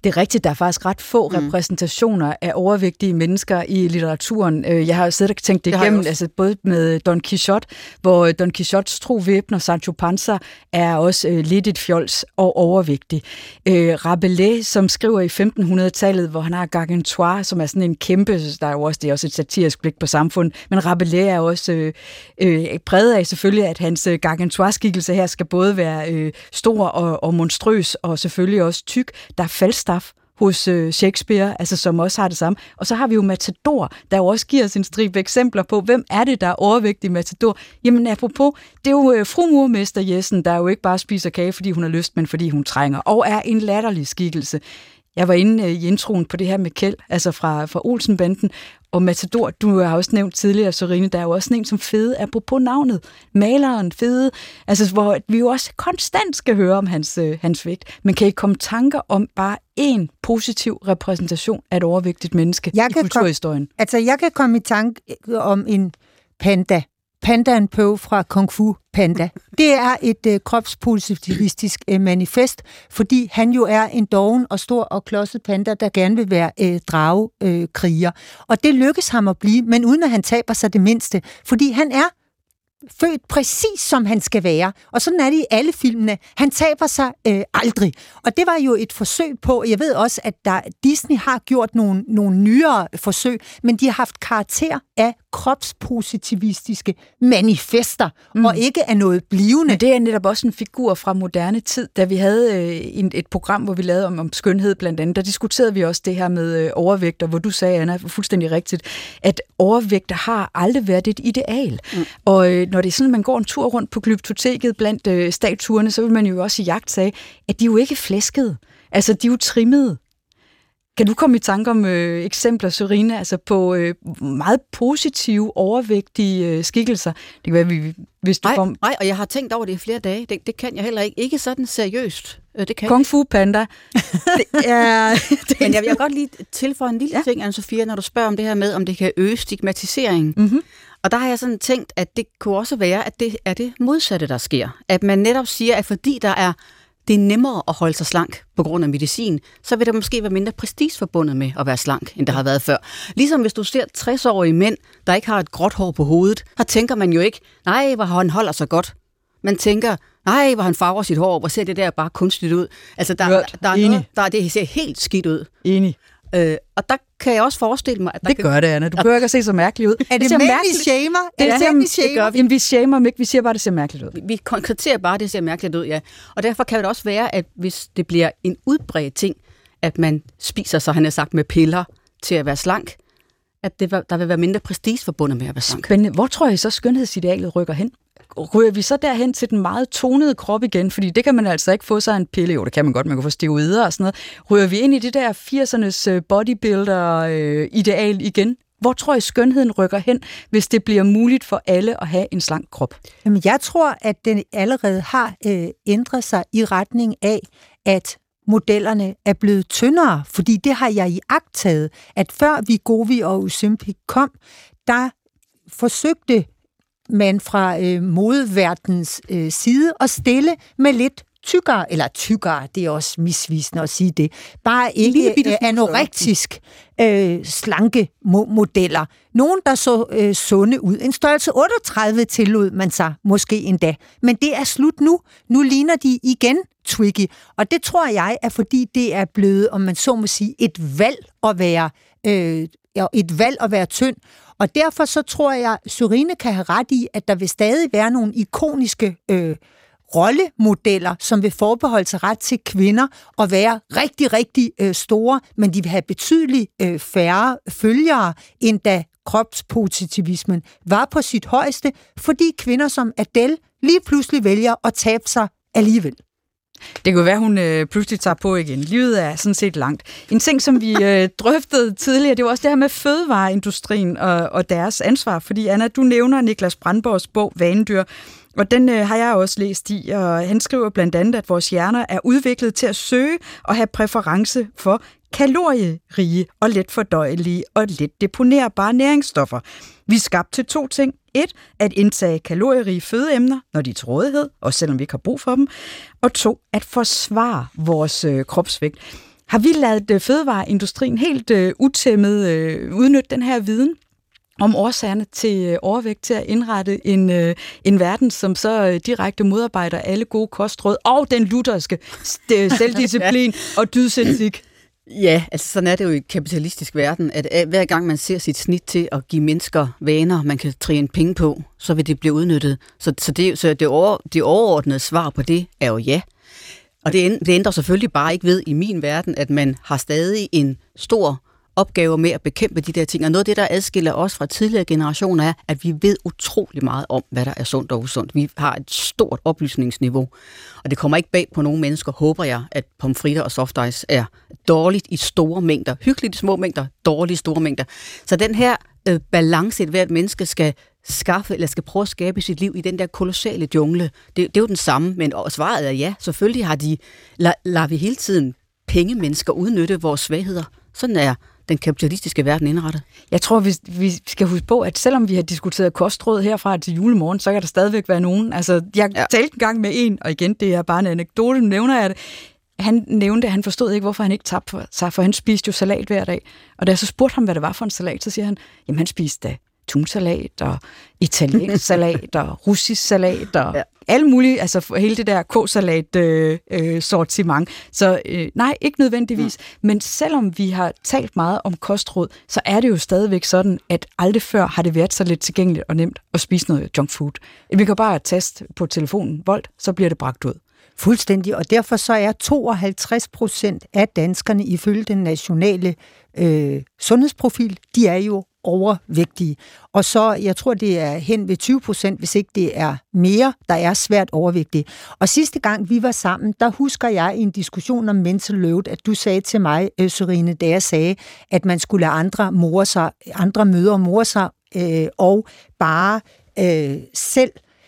Det er rigtigt, der er faktisk ret få mm. repræsentationer af overvægtige mennesker i litteraturen. Jeg har siddet og tænkt det, det igennem, altså både med Don Quixote, hvor Don Quixotes tro væbner Sancho Panza er også øh, lidt et fjols og overvægtig. Øh, Rabelais, som skriver i femtenhundredetallet, hvor han har Gargantua, som er sådan en kæmpe, der er jo også, det er også et satirisk blik på samfundet, men Rabelais er også øh, øh, præget af selvfølgelig, at hans øh, Gargantua-skikkelse her skal både være øh, stor og, og monstrøs, og selvfølgelig også tyk. Der er Falstaff hos øh, Shakespeare, altså som også har det samme. Og så har vi jo Matador, der jo også giver os en stribe eksempler på, hvem er det, der er overvægtig i Matador. Jamen apropos, det er jo øh, fru murmester Jessen, der jo ikke bare spiser kage, fordi hun har lyst, men fordi hun trænger, og er en latterlig skikkelse. Jeg var inde øh, i introen på det her med Kjeld, altså fra, fra Olsenbanden, og Matador, du har også nævnt tidligere, Sørine, der er jo også en som Fede, apropos navnet, maleren Fede, altså hvor vi jo også konstant skal høre om hans, øh, hans vægt. Men kan I komme tanker om bare en positiv repræsentation af et overvægtigt menneske jeg i kulturhistorien? Kom, altså, jeg kan komme i tanke om en panda. Pandaen Pøv fra Kung Fu Panda. Det er et øh, kropspositivistisk øh, manifest, fordi han jo er en doven og stor og klodset panda, der gerne vil være øh, dragekriger. Øh, og det lykkes ham at blive, men uden at han taber sig det mindste. Fordi han er født præcis som han skal være. Og sådan er det i alle filmene. Han taber sig øh, aldrig. Og det var jo et forsøg på, jeg ved også, at der, Disney har gjort nogle, nogle nyere forsøg, men de har haft karakter af kropspositivistiske manifester, mm. og ikke af noget blivende. Men det er netop også en figur fra moderne tid. Da vi havde øh, et program, hvor vi lavede om, om skønhed blandt andet, der diskuterede vi også det her med øh, overvægt, og hvor du sagde, Anna, fuldstændig rigtigt, at overvægt har aldrig været et ideal. Mm. Og øh, når det er sådan, at man går en tur rundt på glyptoteket blandt øh, statuerne, så vil man jo også i jagt sige, at de jo ikke er flæskede. Altså, de er jo trimmede. Kan du komme i tanke om øh, eksempler, Sørine, altså på øh, meget positive, overvægtige øh, skikkelser? Det kan være, vi, hvis du nej, kom... nej, og jeg har tænkt over det i flere dage. Det, det kan jeg heller ikke. Ikke sådan seriøst. Det kan Kung Fu Panda. det er, det Men jeg vil godt lige tilføje en lille ja. ting, Anne-Sophia, når du spørger om det her med, om det kan øge stigmatisering. Mm-hmm. Og der har jeg sådan tænkt, at det kunne også være, at det er det modsatte, der sker. At man netop siger, at fordi der er det er nemmere at holde sig slank på grund af medicin, så vil der måske være mindre prestige forbundet med at være slank, end der har været før. Ligesom hvis du ser tres-årige mænd, der ikke har et gråt hår på hovedet, så tænker man jo ikke, nej, hvor han holder sig godt. Man tænker, nej, hvor han farver sit hår, hvor ser det der bare kunstigt ud. Altså, der, der, der er noget, der, det ser helt skidt ud. Enig. Øh, og der kan jeg også forestille mig, at der det kan... gør det, Anna. Du behøver ikke at se så mærkeligt ud. Er det, det mænd, vi shamer? Det, er det, det, det, vi shamer? Jamen, vi shamer dem ikke. Vi siger bare, at det ser mærkeligt ud. Vi, vi konkreterer bare, at det ser mærkeligt ud, ja. Og derfor kan det også være, at hvis det bliver en udbredt ting, at man spiser sig, han har sagt, med piller til at være slank, at det, der vil være mindre prestige forbundet med at være slank. Spændende. Hvor tror jeg så skønhedsidealet rykker hen? Ryger vi så derhen til den meget tonede krop igen? Fordi det kan man altså ikke få sig en pille. Jo, det kan man godt. Man kan få steroider og sådan noget. Ryger vi ind i det der firsernes bodybuilder-ideal igen? Hvor tror I, skønheden rykker hen, hvis det bliver muligt for alle at have en slank krop? Jamen, jeg tror, at den allerede har øh, ændret sig i retning af, at modellerne er blevet tyndere. Fordi det har jeg i iagttaget, at før Wegovy og Ozempic kom, der forsøgte man fra øh, modeverdens øh, side at stille med lidt tykkere, eller tykkere, det er også misvisende at sige det, bare ikke øh, anorektisk øh, slanke mo- modeller. Nogen, der så øh, sunde ud. En størrelse otteogtredive tillod man sig måske endda. Men det er slut nu. Nu ligner de igen Twiggy. Og det tror jeg er, fordi det er blevet, om man så må sige, et valg at være, øh, et valg at være tynd. Og derfor så tror jeg, Sørine kan have ret i, at der vil stadig være nogle ikoniske øh, rollemodeller, som vil forbeholde sig ret til kvinder og være rigtig, rigtig øh, store, men de vil have betydeligt øh, færre følgere, end da kropspositivismen var på sit højeste, fordi kvinder som Adele lige pludselig vælger at tabe sig alligevel. Det kunne være, hun øh, pludselig tager på igen. Livet er sådan set langt. En ting, som vi øh, drøftede tidligere, det var også det her med fødevareindustrien og, og deres ansvar. Fordi, Anna, du nævner Niklas Brandborgs bog Vanedyr, og den øh, har jeg også læst i, og han skriver blandt andet, at vores hjerner er udviklet til at søge og have præference for kalorierige og let fordøjelige og let deponerbare næringsstoffer. Vi er skabt til to ting. Et, at indtage kalorierige fødeemner, når de er til rådighed, også selvom vi ikke har brug for dem. Og to, at forsvare vores øh, kropsvægt. har vi ladet fødevareindustrien helt øh, utæmmet øh, udnytte den her viden om årsagerne til øh, overvægt til at indrette en, øh, en verden, som så øh, direkte modarbejder alle gode kostråd og den lutherske st- selvdisciplin og dydsetik? Ja, altså sådan er det jo i kapitalistisk verden, at hver gang man ser sit snit til at give mennesker vaner, man kan træne penge på, så vil det blive udnyttet. Så, så, det, så det, over, det overordnede svar på det er jo ja. Og det, det ændrer selvfølgelig bare ikke ved i min verden, at man har stadig en stor opgave med at bekæmpe de der ting. Og noget af det, der adskiller os fra tidligere generationer, er, at vi ved utrolig meget om, hvad der er sundt og usundt. Vi har et stort oplysningsniveau, og det kommer ikke bag på nogle mennesker, håber jeg, at pomfritter og soft ice er dårligt i store mængder. Hyggeligt i små mængder, dårligt i store mængder. Så den her øh, balance, at hvert menneske skal skaffe, eller skal prøve at skabe sit liv i den der kolossale jungle, det, det er jo den samme, men og svaret er ja. Selvfølgelig har de, la, lader vi hele tiden pengemennesker udnytte vores svagheder. Sådan er den kapitalistiske verden indrettet. Jeg tror, vi, vi skal huske på, at selvom vi har diskuteret kostråd herfra til julemorgen, så kan der stadigvæk være nogen. Altså, jeg ja. talte en gang med en, og igen, det er bare en anekdote, nævner jeg det. Han nævnte, at han forstod ikke, hvorfor han ikke tabte for sig, for han spiste jo salat hver dag. Og da jeg så spurgte ham, hvad det var for en salat, så siger han, jamen han spiste da tunsalat og italiensk salat og russisk salat og ja. alle mulige, altså hele det der k-salat øh, øh, sortiment. Så øh, nej, ikke nødvendigvis. Mm. Men selvom vi har talt meget om kostråd, så er det jo stadigvæk sådan, at aldrig før har det været så lidt tilgængeligt og nemt at spise noget junk food. Vi kan bare taste på telefonen Volt, så bliver det bragt ud. Fuldstændig, og derfor så er tooghalvtreds procent af danskerne ifølge den nationale øh, sundhedsprofil, de er jo overvægtige. Og så, jeg tror, det er hen ved tyve procent, hvis ikke det er mere, der er svært overvægtige. Og sidste gang vi var sammen, der husker jeg i en diskussion om mental load, at du sagde til mig, øh, Sørine, da jeg sagde, at man skulle lade andre more sig, andre mødre more sig, øh, og bare øh, selv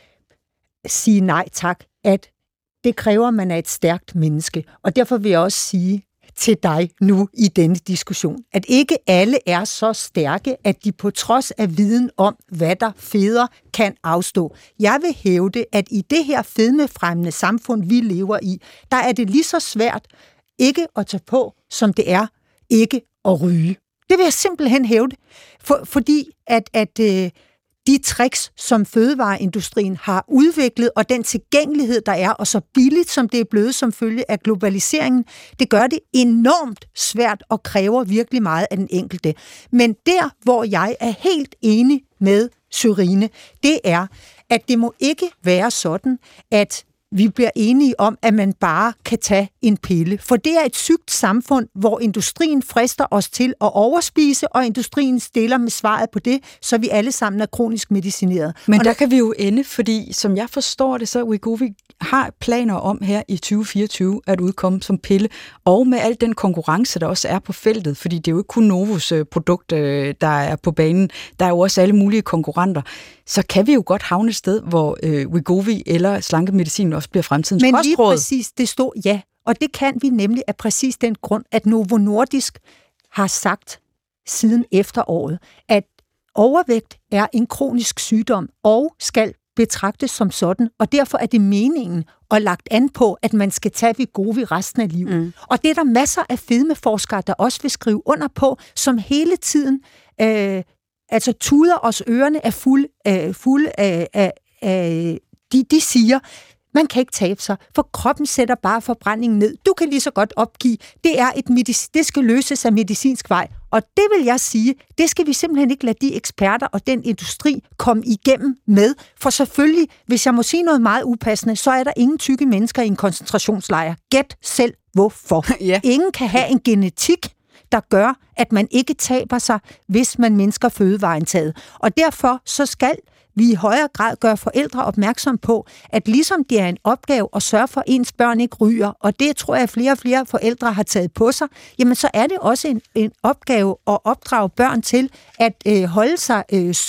sige nej tak, at det kræver, at man er et stærkt menneske. Og derfor vil jeg også sige til dig nu i denne diskussion, at ikke alle er så stærke, at de på trods af viden om, hvad der feder, kan afstå. Jeg vil hævde, at i det her fedmefremmende samfund, vi lever i, der er det lige så svært ikke at tage på, som det er ikke at ryge. Det vil jeg simpelthen hævde, for, fordi at, at øh, de tricks, som fødevareindustrien har udviklet, og den tilgængelighed, der er, og så billigt, som det er blevet som følge af globaliseringen, det gør det enormt svært og kræver virkelig meget af den enkelte. Men der, hvor jeg er helt enig med Sørine, det er, at det må ikke være sådan, at vi bliver enige om, at man bare kan tage en pille. For det er et sygt samfund, hvor industrien frister os til at overspise, og industrien stiller med svaret på det, så vi alle sammen er kronisk medicineret. Men og der, der kan vi jo ende, fordi som jeg forstår det, så Wegovy har planer om her i tyve fireogtyve at udkomme som pille, og med al den konkurrence, der også er på feltet, fordi det er jo ikke kun Novos produkt, der er på banen, der er jo også alle mulige konkurrenter, så kan vi jo godt havne et sted, hvor øh, Wegovy eller slankemedicin også bliver fremtidens Men kostråd. Men lige præcis, det står ja, og det kan vi nemlig af præcis den grund, at Novo Nordisk har sagt siden efteråret, at overvægt er en kronisk sygdom og skal betragtes som sådan, og derfor er det meningen og lagt an på, at man skal tage Wegovy resten af livet. Mm. Og det er der masser af fedmeforskere, der også vil skrive under på, som hele tiden øh, altså tuder os ørerne er fuld af, fuld af, af, af de, de siger, man kan ikke tabe sig, for kroppen sætter bare forbrændingen ned. Du kan lige så godt opgive. Det er et medic- det skal løses af medicinsk vej. Og det vil jeg sige, det skal vi simpelthen ikke lade de eksperter og den industri komme igennem med. For selvfølgelig, hvis jeg må sige noget meget upassende, så er der ingen tykke mennesker i en koncentrationslejr. Gæt selv hvorfor. Ja. Ingen kan have en genetik, der gør, at man ikke taber sig, hvis man mindsker fødevareindtaget. Og derfor så skal vi i højere grad gøre forældre opmærksom på, at ligesom det er en opgave at sørge for, at ens børn ikke ryger, og det tror jeg, at flere og flere forældre har taget på sig, jamen så er det også en, en opgave at opdrage børn til at øh, holde sig øh, sunde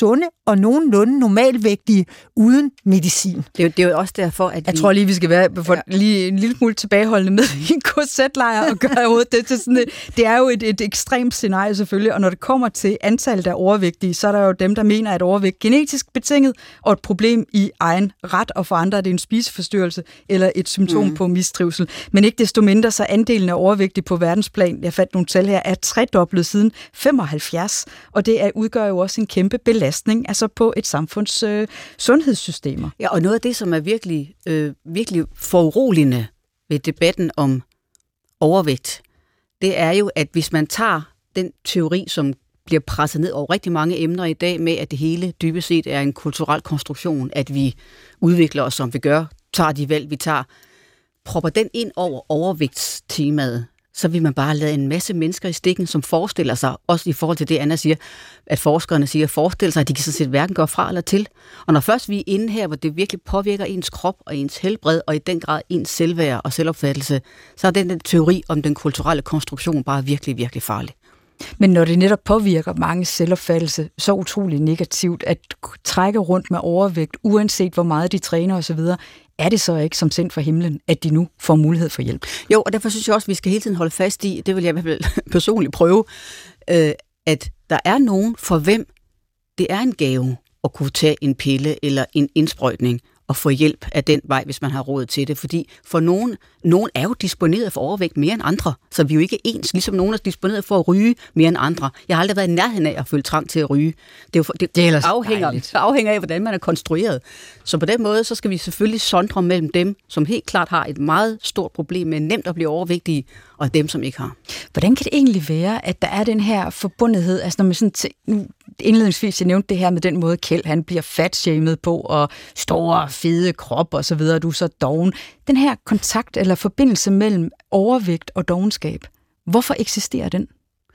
og nogenlunde normalvægtige uden medicin. Det er, jo, det er jo også derfor, at Jeg vi... tror lige, vi skal være for, Ja. lige en lille smule tilbageholdende med i en korsetlejr og gøre hovedet det til sådan et, det er jo et, et ekstremt scenarie selvfølgelig, og når det kommer til antallet af overvægtige, så er der jo dem, der mener, at overvægt genetisk betinget og et problem i egen ret, og for andre er det en spiseforstyrrelse eller et symptom mm. på mistrivsel. Men ikke desto mindre, så andelen af overvægtige på verdensplan, jeg fandt nogle tal her, er tredoblet siden femoghalvfjerds, og det er, udgør jo også en kæmpe belastning altså på et samfunds øh, sundhedssystemer. Ja, og noget af det, som er virkelig, øh, virkelig foruroligende ved debatten om overvægt, det er jo, at hvis man tager den teori, som bliver presset ned over rigtig mange emner i dag, med at det hele dybest set er en kulturel konstruktion, at vi udvikler os, som vi gør, tager de valg, vi tager, propper den ind over overvægtstemaet, så vil man bare lade en masse mennesker i stikken, som forestiller sig, også i forhold til det, Anna siger, at forskerne siger, forestiller sig, at de kan sådan set hverken gøre fra eller til. Og når først vi er inde her, hvor det virkelig påvirker ens krop og ens helbred, og i den grad ens selvværd og selvopfattelse, så er den, den teori om den kulturelle konstruktion bare virkelig, virkelig farlig. Men når det netop påvirker mange selvopfattelse så utroligt negativt, at trække rundt med overvægt, uanset hvor meget de træner osv., er det så ikke som sendt fra himlen, at de nu får mulighed for hjælp? Jo, og derfor synes jeg også, at vi skal hele tiden holde fast i, det vil jeg i hvert fald personligt prøve, øh, at der er nogen, for hvem det er en gave at kunne tage en pille eller en indsprøjtning og få hjælp af den vej, hvis man har råd til det. Fordi for nogen, nogen er jo disponeret for overvægt mere end andre, så vi er jo ikke ens, ligesom nogen er disponeret for at ryge mere end andre. Jeg har aldrig været i nærheden af at føle trang til at ryge. Det, er jo for, det, det er afhænger, det afhænger af, hvordan man er konstrueret. Så på den måde, så skal vi selvfølgelig sondre mellem dem, som helt klart har et meget stort problem med nemt at blive overvægtige, og dem, som ikke har. Hvordan kan det egentlig være, at der er den her forbundethed? Altså når man sådan t- nu indledningsvis, jeg nævnte det her med den måde, Kjeld, han bliver fatshamed på, og store, fede krop og så videre, du er så doven. Den her kontakt eller forbindelse mellem overvægt og dovenskab, hvorfor eksisterer den?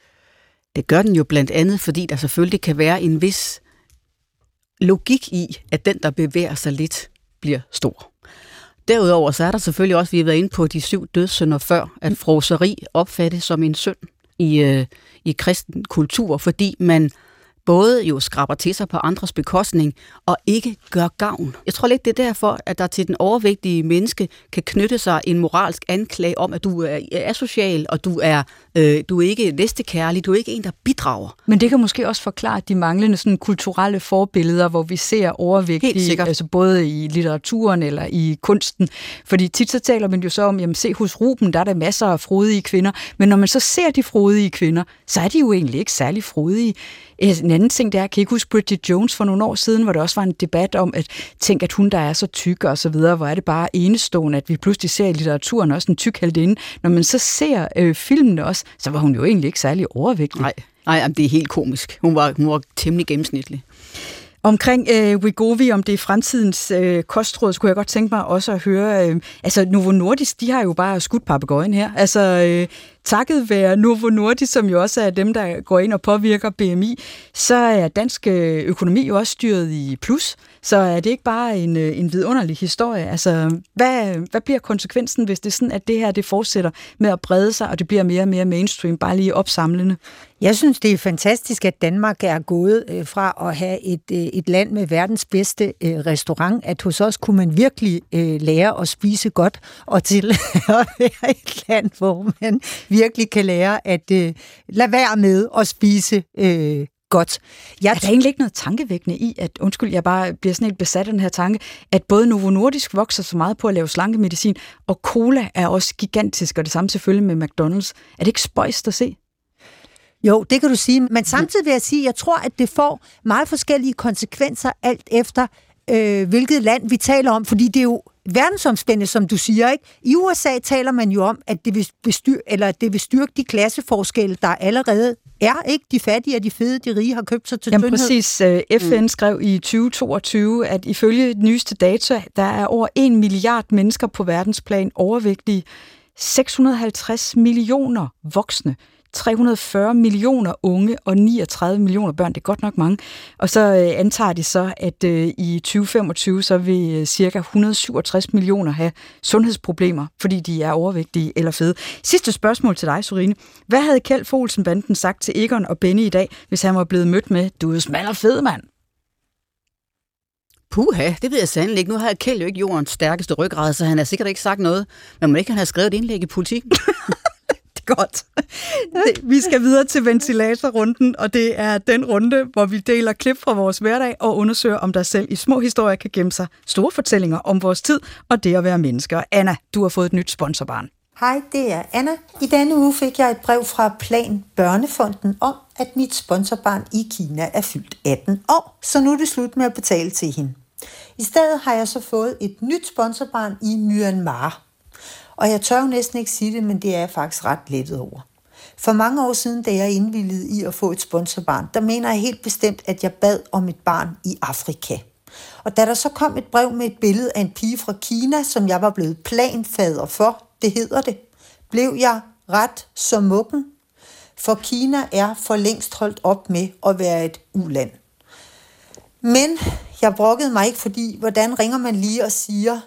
Det gør den jo blandt andet, fordi der selvfølgelig kan være en vis logik i, at den, der bevæger sig lidt, bliver stor. Derudover så er der selvfølgelig også, vi har været inde på de syv dødssynder før, at fråseri opfattes som en synd i, øh, i kristen kultur, fordi man både jo skraber til sig på andres bekostning og ikke gør gavn. Jeg tror lidt, det er derfor, at der til den overvægtige menneske kan knytte sig en moralsk anklage om, at du er asocial, og du er, øh, du er ikke næstekærlig, du er ikke en, der bidrager. Men det kan måske også forklare de manglende sådan, kulturelle forbilleder, hvor vi ser overvægtige, altså både i litteraturen eller i kunsten. Fordi tit så taler man jo så om, jamen se hos Ruben, der er der masser af frodige kvinder, men når man så ser de frodige kvinder, så er de jo egentlig ikke særlig frodige. En anden ting, det er, kan I ikke huske Bridget Jones for nogle år siden, hvor der også var en debat om, at tænk, at hun der er så tyk og så videre, hvor er det bare enestående, at vi pludselig ser i litteraturen også en tyk heldinde. Når man så ser øh, filmene også, så var hun jo egentlig ikke særlig overvægtig. Nej, nej, det er helt komisk. Hun var, hun var temmelig gennemsnitlig. Omkring øh, Wegovy, om det er fremtidens øh, kostråd, skulle jeg godt tænke mig også at høre, øh, altså Novo Nordisk, de har jo bare skudt papegøjen her. Altså øh, takket være Novo Nordisk, som jo også er dem, der går ind og påvirker B M I, så er dansk økonomi jo også styret i plus. Så er det ikke bare en, en vidunderlig historie. Altså, hvad, hvad bliver konsekvensen, hvis det er sådan, at det her det fortsætter med at brede sig, og det bliver mere og mere mainstream, bare lige opsamlende? Jeg synes, det er fantastisk, at Danmark er gået øh, fra at have et, øh, et land med verdens bedste øh, restaurant, at hos os kunne man virkelig øh, lære at spise godt, og til at være et land, hvor man virkelig kan lære at øh, lade være med at spise øh, godt. Jeg er der egentlig ikke noget tankevækkende i, at, undskyld, jeg bare bliver sådan helt besat af den her tanke, at både Novo Nordisk vokser så meget på at lave slankemedicin, og cola er også gigantisk, og det samme selvfølgelig med McDonald's. Er det ikke spøjst at se? Jo, det kan du sige, men samtidig vil jeg sige, at jeg tror, at det får meget forskellige konsekvenser alt efter, øh, hvilket land vi taler om, fordi det er jo verdensomspændende, som du siger, ikke? I U S A taler man jo om, at det vil, bestyr, eller at det vil styrke de klasseforskelle, der allerede er, ikke? De fattige og de fede, de rige har købt sig til Jamen tyndhed. præcis. F N skrev i tyve toogtyve, at ifølge nyeste data, der er over en milliard mennesker på verdensplan overvægtige, seks hundrede og halvtreds millioner voksne, tre hundrede og fyrre millioner unge og niogtredive millioner børn. Det er godt nok mange. Og så øh, antager de så, at øh, i tyve femogtyve, så vil øh, cirka et hundrede og syvogtres millioner have sundhedsproblemer, fordi de er overvægtige eller fede. Sidste spørgsmål til dig, Sørine. Hvad havde Kjeld Fogelsen-banden sagt til Egon og Benny i dag, hvis han var blevet mødt med, du er smal og fed, mand? Puha, det ved jeg sandelig ikke. Nu har Kjeld jo ikke jordens stærkeste ryggrad, så han har sikkert ikke sagt noget. Men må ikke han have skrevet et indlæg i Politiken? Det er godt. Vi skal videre til ventilatorrunden, og det er den runde, hvor vi deler klip fra vores hverdag og undersøger, om der selv i små historier kan gemme sig store fortællinger om vores tid og det at være mennesker. Anna, du har fået et nyt sponsorbarn. Hej, det er Anna. I denne uge fik jeg et brev fra Plan Børnefonden om, at mit sponsorbarn i Kina er fyldt atten år, så nu er det slut med at betale til hende. I stedet har jeg så fået et nyt sponsorbarn i Myanmar. Og jeg tør jo næsten ikke sige det, men det er jeg faktisk ret lettet over. For mange år siden, da jeg indvilligede i at få et sponsorbarn, der mener jeg helt bestemt, at jeg bad om et barn i Afrika. Og da der så kom et brev med et billede af en pige fra Kina, som jeg var blevet planfader for, det hedder det, blev jeg ret som mukken. For Kina er for længst holdt op med at være et uland. Men jeg brokkede mig ikke, fordi hvordan ringer man lige og siger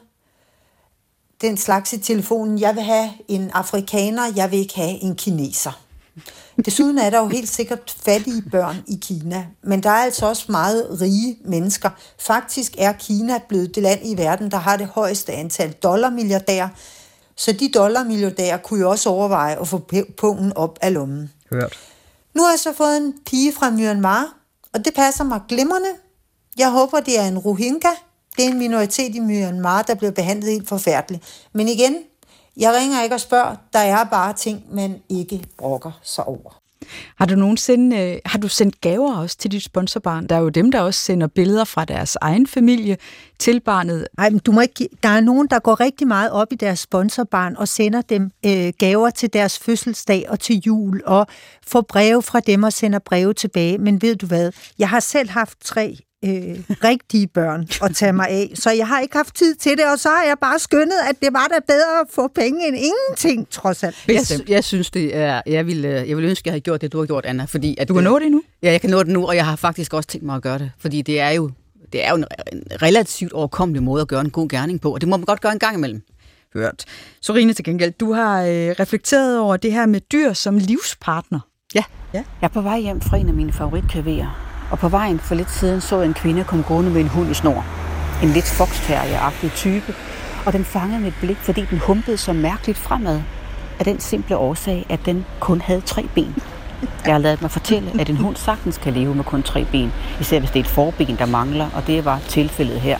den slags i telefonen, jeg vil have en afrikaner, jeg vil ikke have en kineser. Desuden er der jo helt sikkert fattige børn i Kina, men der er altså også meget rige mennesker. Faktisk er Kina blevet det land i verden, der har det højeste antal dollarmilliardærer, så de dollarmilliardærer kunne jo også overveje at få pungen op af lommen. Hørt. Nu har jeg så fået en pige fra Myanmar, og det passer mig glimrende. Jeg håber, det er en Rohingya. Det er en minoritet i Myanmar, der bliver behandlet helt forfærdeligt. Men igen, jeg ringer ikke og spørger. Der er bare ting, man ikke brokker sig over. Har du nogensinde øh, har du sendt gaver også til dit sponsorbarn? Der er jo dem, der også sender billeder fra deres egen familie til barnet. Nej, men du må ikke. Der er nogen, der går rigtig meget op i deres sponsorbarn og sender dem øh, gaver til deres fødselsdag og til jul og får breve fra dem og sender breve tilbage. Men ved du hvad? Jeg har selv haft tre øh, rigtige børn at tage mig af, så jeg har ikke haft tid til det, og så har jeg bare skyndet, at det var da bedre at få penge end ingenting, trods alt. Jeg, jeg synes, det er... Jeg vil, jeg vil ønske, at jeg havde gjort det, du har gjort, Anna, fordi... At, du kan nå det nu? Ja, jeg kan nå det nu, og jeg har faktisk også tænkt mig at gøre det, fordi det er jo, det er jo en, en relativt overkommelig måde at gøre en god gerning på, og det må man godt gøre en gang imellem. Hørt. Sorine, til gengæld, du har øh, reflekteret over det her med dyr som livspartner. Ja. ja. Jeg er på vej hjem fra en af mine favoritcaféer, og på vejen for lidt siden så en kvinde komme gående med en hund i snor. En lidt foxterrier-agtig type, og den fangede mit blik, fordi den humpede så mærkeligt fremad, af den simple årsag, at den kun havde tre ben. Jeg har ladet mig fortælle, at en hund sagtens kan leve med kun tre ben, især hvis det er et forben, der mangler, og det var tilfældet her.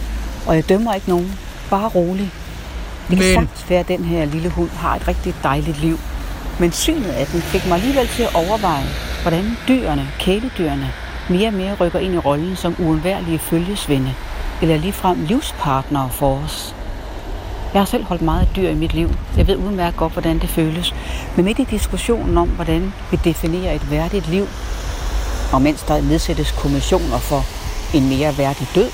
Og jeg dømmer ikke nogen, bare rolig. Det kan sagtens være, at den her lille hund har et rigtig dejligt liv, men synet af den fik mig alligevel til at overveje, hvordan dyrene, kæledyrene, mere og mere rykker ind i rollen som uundværlige følgesvende, eller ligefrem livspartnere for os. Jeg har selv holdt meget af dyr i mit liv. Jeg ved udmærket godt, hvordan det føles. Men midt i diskussionen om, hvordan vi definerer et værdigt liv, og mens der nedsættes kommissioner for en mere værdig død,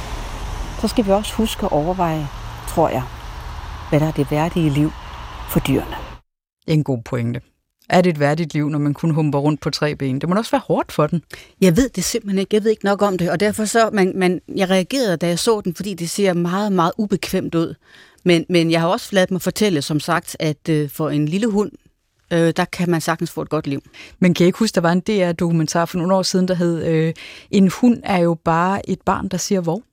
så skal vi også huske at overveje, tror jeg, hvad der er det værdige liv for dyrene. En god pointe. Er det et værdigt liv, når man kun humper rundt på tre ben? Det må også være hårdt for den. Jeg ved det simpelthen ikke. Jeg ved ikke nok om det, og derfor så, man, man, jeg reagerede, da jeg så den, fordi det ser meget, meget ubekvemt ud. Men, men jeg har også ladet mig fortælle, som sagt, at øh, for en lille hund, øh, der kan man sagtens få et godt liv. Men kan I ikke huske, der var en D R-dokumentar for nogle år siden, der hed, øh, en hund er jo bare et barn, der siger hvor?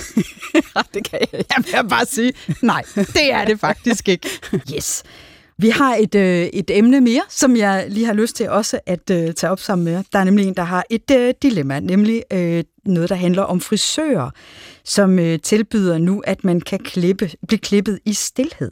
Det kan jeg ikke. Jeg vil bare sige, nej, det er det faktisk ikke. Yes. Vi har et, øh, et emne mere, som jeg lige har lyst til også at øh, tage op sammen med. Der er nemlig en, der har et øh, dilemma, nemlig øh, noget, der handler om frisører, som øh, tilbyder nu, at man kan klippe, blive klippet i stilhed.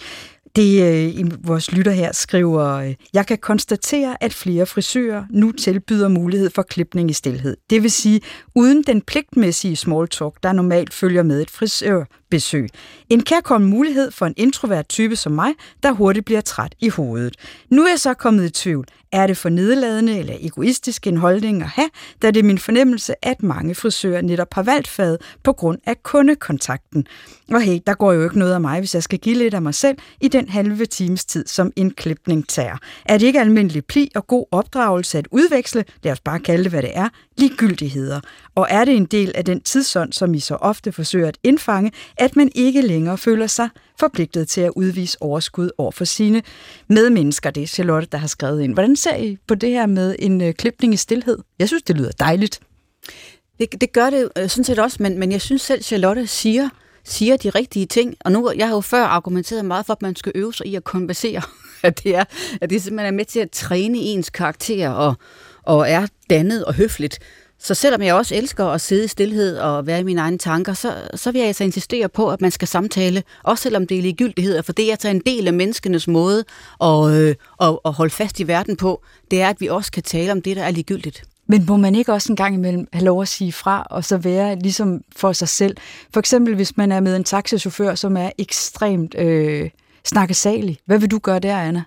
Det øh, vores lytter her skriver, øh, jeg kan konstatere, at flere frisører nu tilbyder mulighed for klipning i stilhed. Det vil sige, uden den pligtmæssige small talk, der normalt følger med et frisørbesøg. En kærkommen mulighed for en introvert type som mig, der hurtigt bliver træt i hovedet. Nu er jeg så kommet i tvivl. Er det for nedladende eller egoistisk en holdning at have, da det er min fornemmelse, at mange frisører netop har valgt faget på grund af kundekontakten. Og hey, der går jo ikke noget af mig, hvis jeg skal give lidt af mig selv i den halve times tid, som en klipning tager. Er det ikke almindelig pli og god opdragelse at udveksle, lad os bare kalde det, hvad det er, ligegyldigheder? Og er det en del af den tidsånd, som I så ofte forsøger at indfange, at man ikke længere føler sig forpligtet til at udvise overskud over for sine medmennesker? Det er Charlotte, der har skrevet ind. Hvordan ser I på det her med en øh, klipning i stilhed? Jeg synes, det lyder dejligt. Det, det gør det øh, sådan set også, men, men jeg synes selv, Charlotte siger, siger de rigtige ting. Og nu, jeg har jo før argumenteret meget for, at man skal øve sig i at konversere. At det er, at det simpelthen er med til at træne ens karakter og, og er dannet og høfligt. Så selvom jeg også elsker at sidde i stilhed og være i mine egne tanker, så, så vil jeg altså insistere på, at man skal samtale, også selvom det er ligegyldigheder, for det er altså en del af menneskenes måde at, øh, at, at holde fast i verden på, det er, at vi også kan tale om det, der er ligegyldigt. Men må man ikke også en gang imellem have lov at sige fra, og så være ligesom for sig selv? For eksempel, hvis man er med en taxichauffør, som er ekstremt øh, snakkesalig. Hvad vil du gøre der, Anna?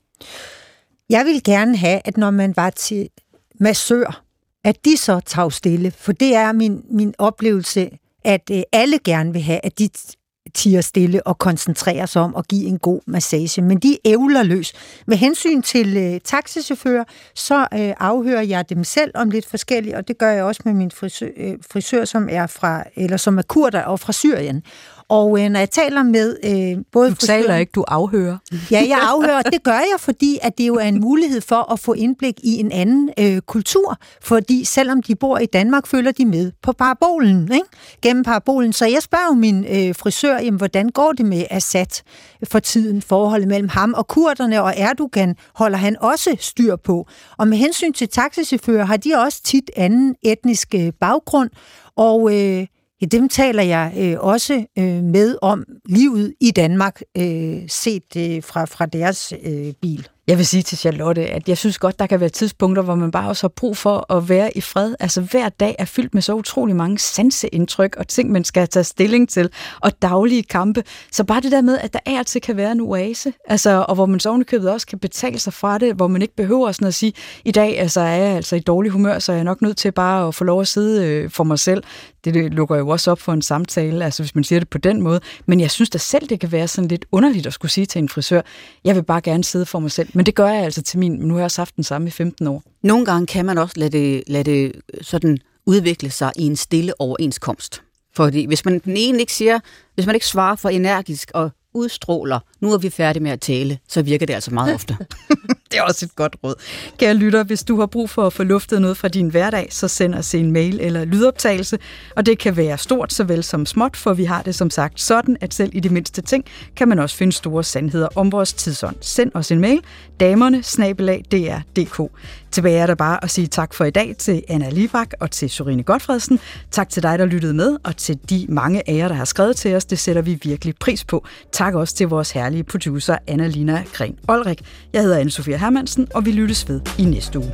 Jeg vil gerne have, at når man var til massør, at de så tager stille, for det er min, min oplevelse, at øh, alle gerne vil have, at de tiger stille og koncentrerer sig om at give en god massage, men de ævler løs. Med hensyn til øh, taxichauffører, så øh, afhører jeg dem selv om lidt forskelligt, og det gør jeg også med min frisør, øh, frisør som er fra, eller som er kurder og fra Syrien. Og øh, når jeg taler med øh, både Du taler ikke, du afhører. Ja, jeg afhører. Det gør jeg, fordi at det jo er en mulighed for at få indblik i en anden øh, kultur. Fordi selvom de bor i Danmark, følger de med på parabolen, ikke? Gennem parabolen. Så jeg spørger jo min øh, frisør, jamen, hvordan går det med Assad for tiden, forholdet mellem ham og kurderne, og Erdogan holder han også styr på. Og med hensyn til taxichauffører har de også tit anden etnisk øh, baggrund, og øh, ja, dem taler jeg øh, også øh, med om livet i Danmark, øh, set øh, fra, fra deres øh, bil. Jeg vil sige til Charlotte, at jeg synes godt, der kan være tidspunkter, hvor man bare også har brug for at være i fred. Altså hver dag er fyldt med så utrolig mange sanseindtryk og ting, man skal tage stilling til, og daglige kampe. Så bare det der med, at der altid kan være en oase, altså, og hvor man så ovenikøbet også kan betale sig fra det, hvor man ikke behøver sådan at sige, i dag altså, er jeg altså i dårlig humør, så er jeg nok nødt til bare at få lov at sidde øh, for mig selv. Det, det lukker jo også op for en samtale, altså hvis man siger det på den måde. Men jeg synes da selv, det kan være sådan lidt underligt at skulle sige til en frisør, jeg vil bare gerne sidde for mig selv. Men det gør jeg altså til min, nu har jeg også haft den samme i femten år. Nogle gange kan man også lade det, lade det sådan udvikle sig i en stille overenskomst. Fordi hvis man den ene ikke siger, hvis man ikke svarer for energisk og udstråler, nu er vi færdige med at tale, så virker det altså meget ofte. Det er også et godt råd. Kære lytter, hvis du har brug for at få luftet noget fra din hverdag, så send os en mail eller lydoptagelse, og det kan være stort såvel som småt, for vi har det som sagt sådan, at selv i de mindste ting kan man også finde store sandheder om vores tidsånd. Send os en mail, damerne snabel-a d r punktum d k. Tilbage er der bare at sige tak for i dag til Anna Libak og til Sørine Gotfredsen. Tak til dig, der lyttede med, og til de mange af jer, der har skrevet til os. Det sætter vi virkelig pris på. Tak også til vores herlige producer, Anna-Lina Gren-Olrik. Jeg hedder Anne-Sophia Hermansen, og vi lyttes ved i næste uge.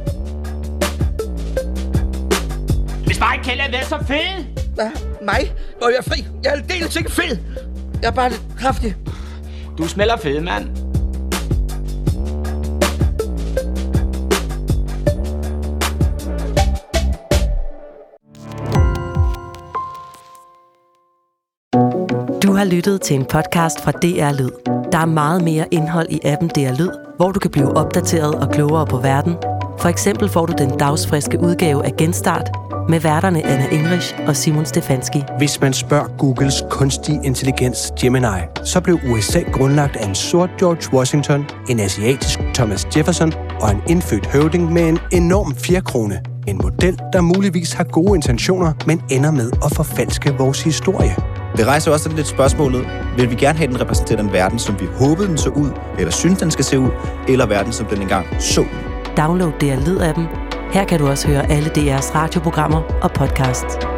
Hvis bare ikke Kjeld havde været så fed. Hvad? Mig? Hvor jeg er fri? Jeg er aldeles ikke fed. Jeg er bare lidt kraftig. Du smelter fed, mand. Du har lyttet til en podcast fra D R Lyd. Der er meget mere indhold i appen D R Lyd, hvor du kan blive opdateret og klogere på verden. For eksempel får du den dagsfriske udgave af Genstart med værterne Anna English og Simon Stefanski. Hvis man spørger Googles kunstig intelligens Gemini, så blev U S A grundlagt af en sort George Washington, en asiatisk Thomas Jefferson og en indfødt høvding med en enorm fjerkrone. En model, der muligvis har gode intentioner, men ender med at forfalske vores historie. Det rejser også lidt spørgsmålet, vil vi gerne have den repræsentere den verden, som vi håbede den så ud, eller synes den skal se ud, eller verden, som den engang så ud? Download D R Lyd-appen. Her kan du også høre alle D R's radioprogrammer og podcasts.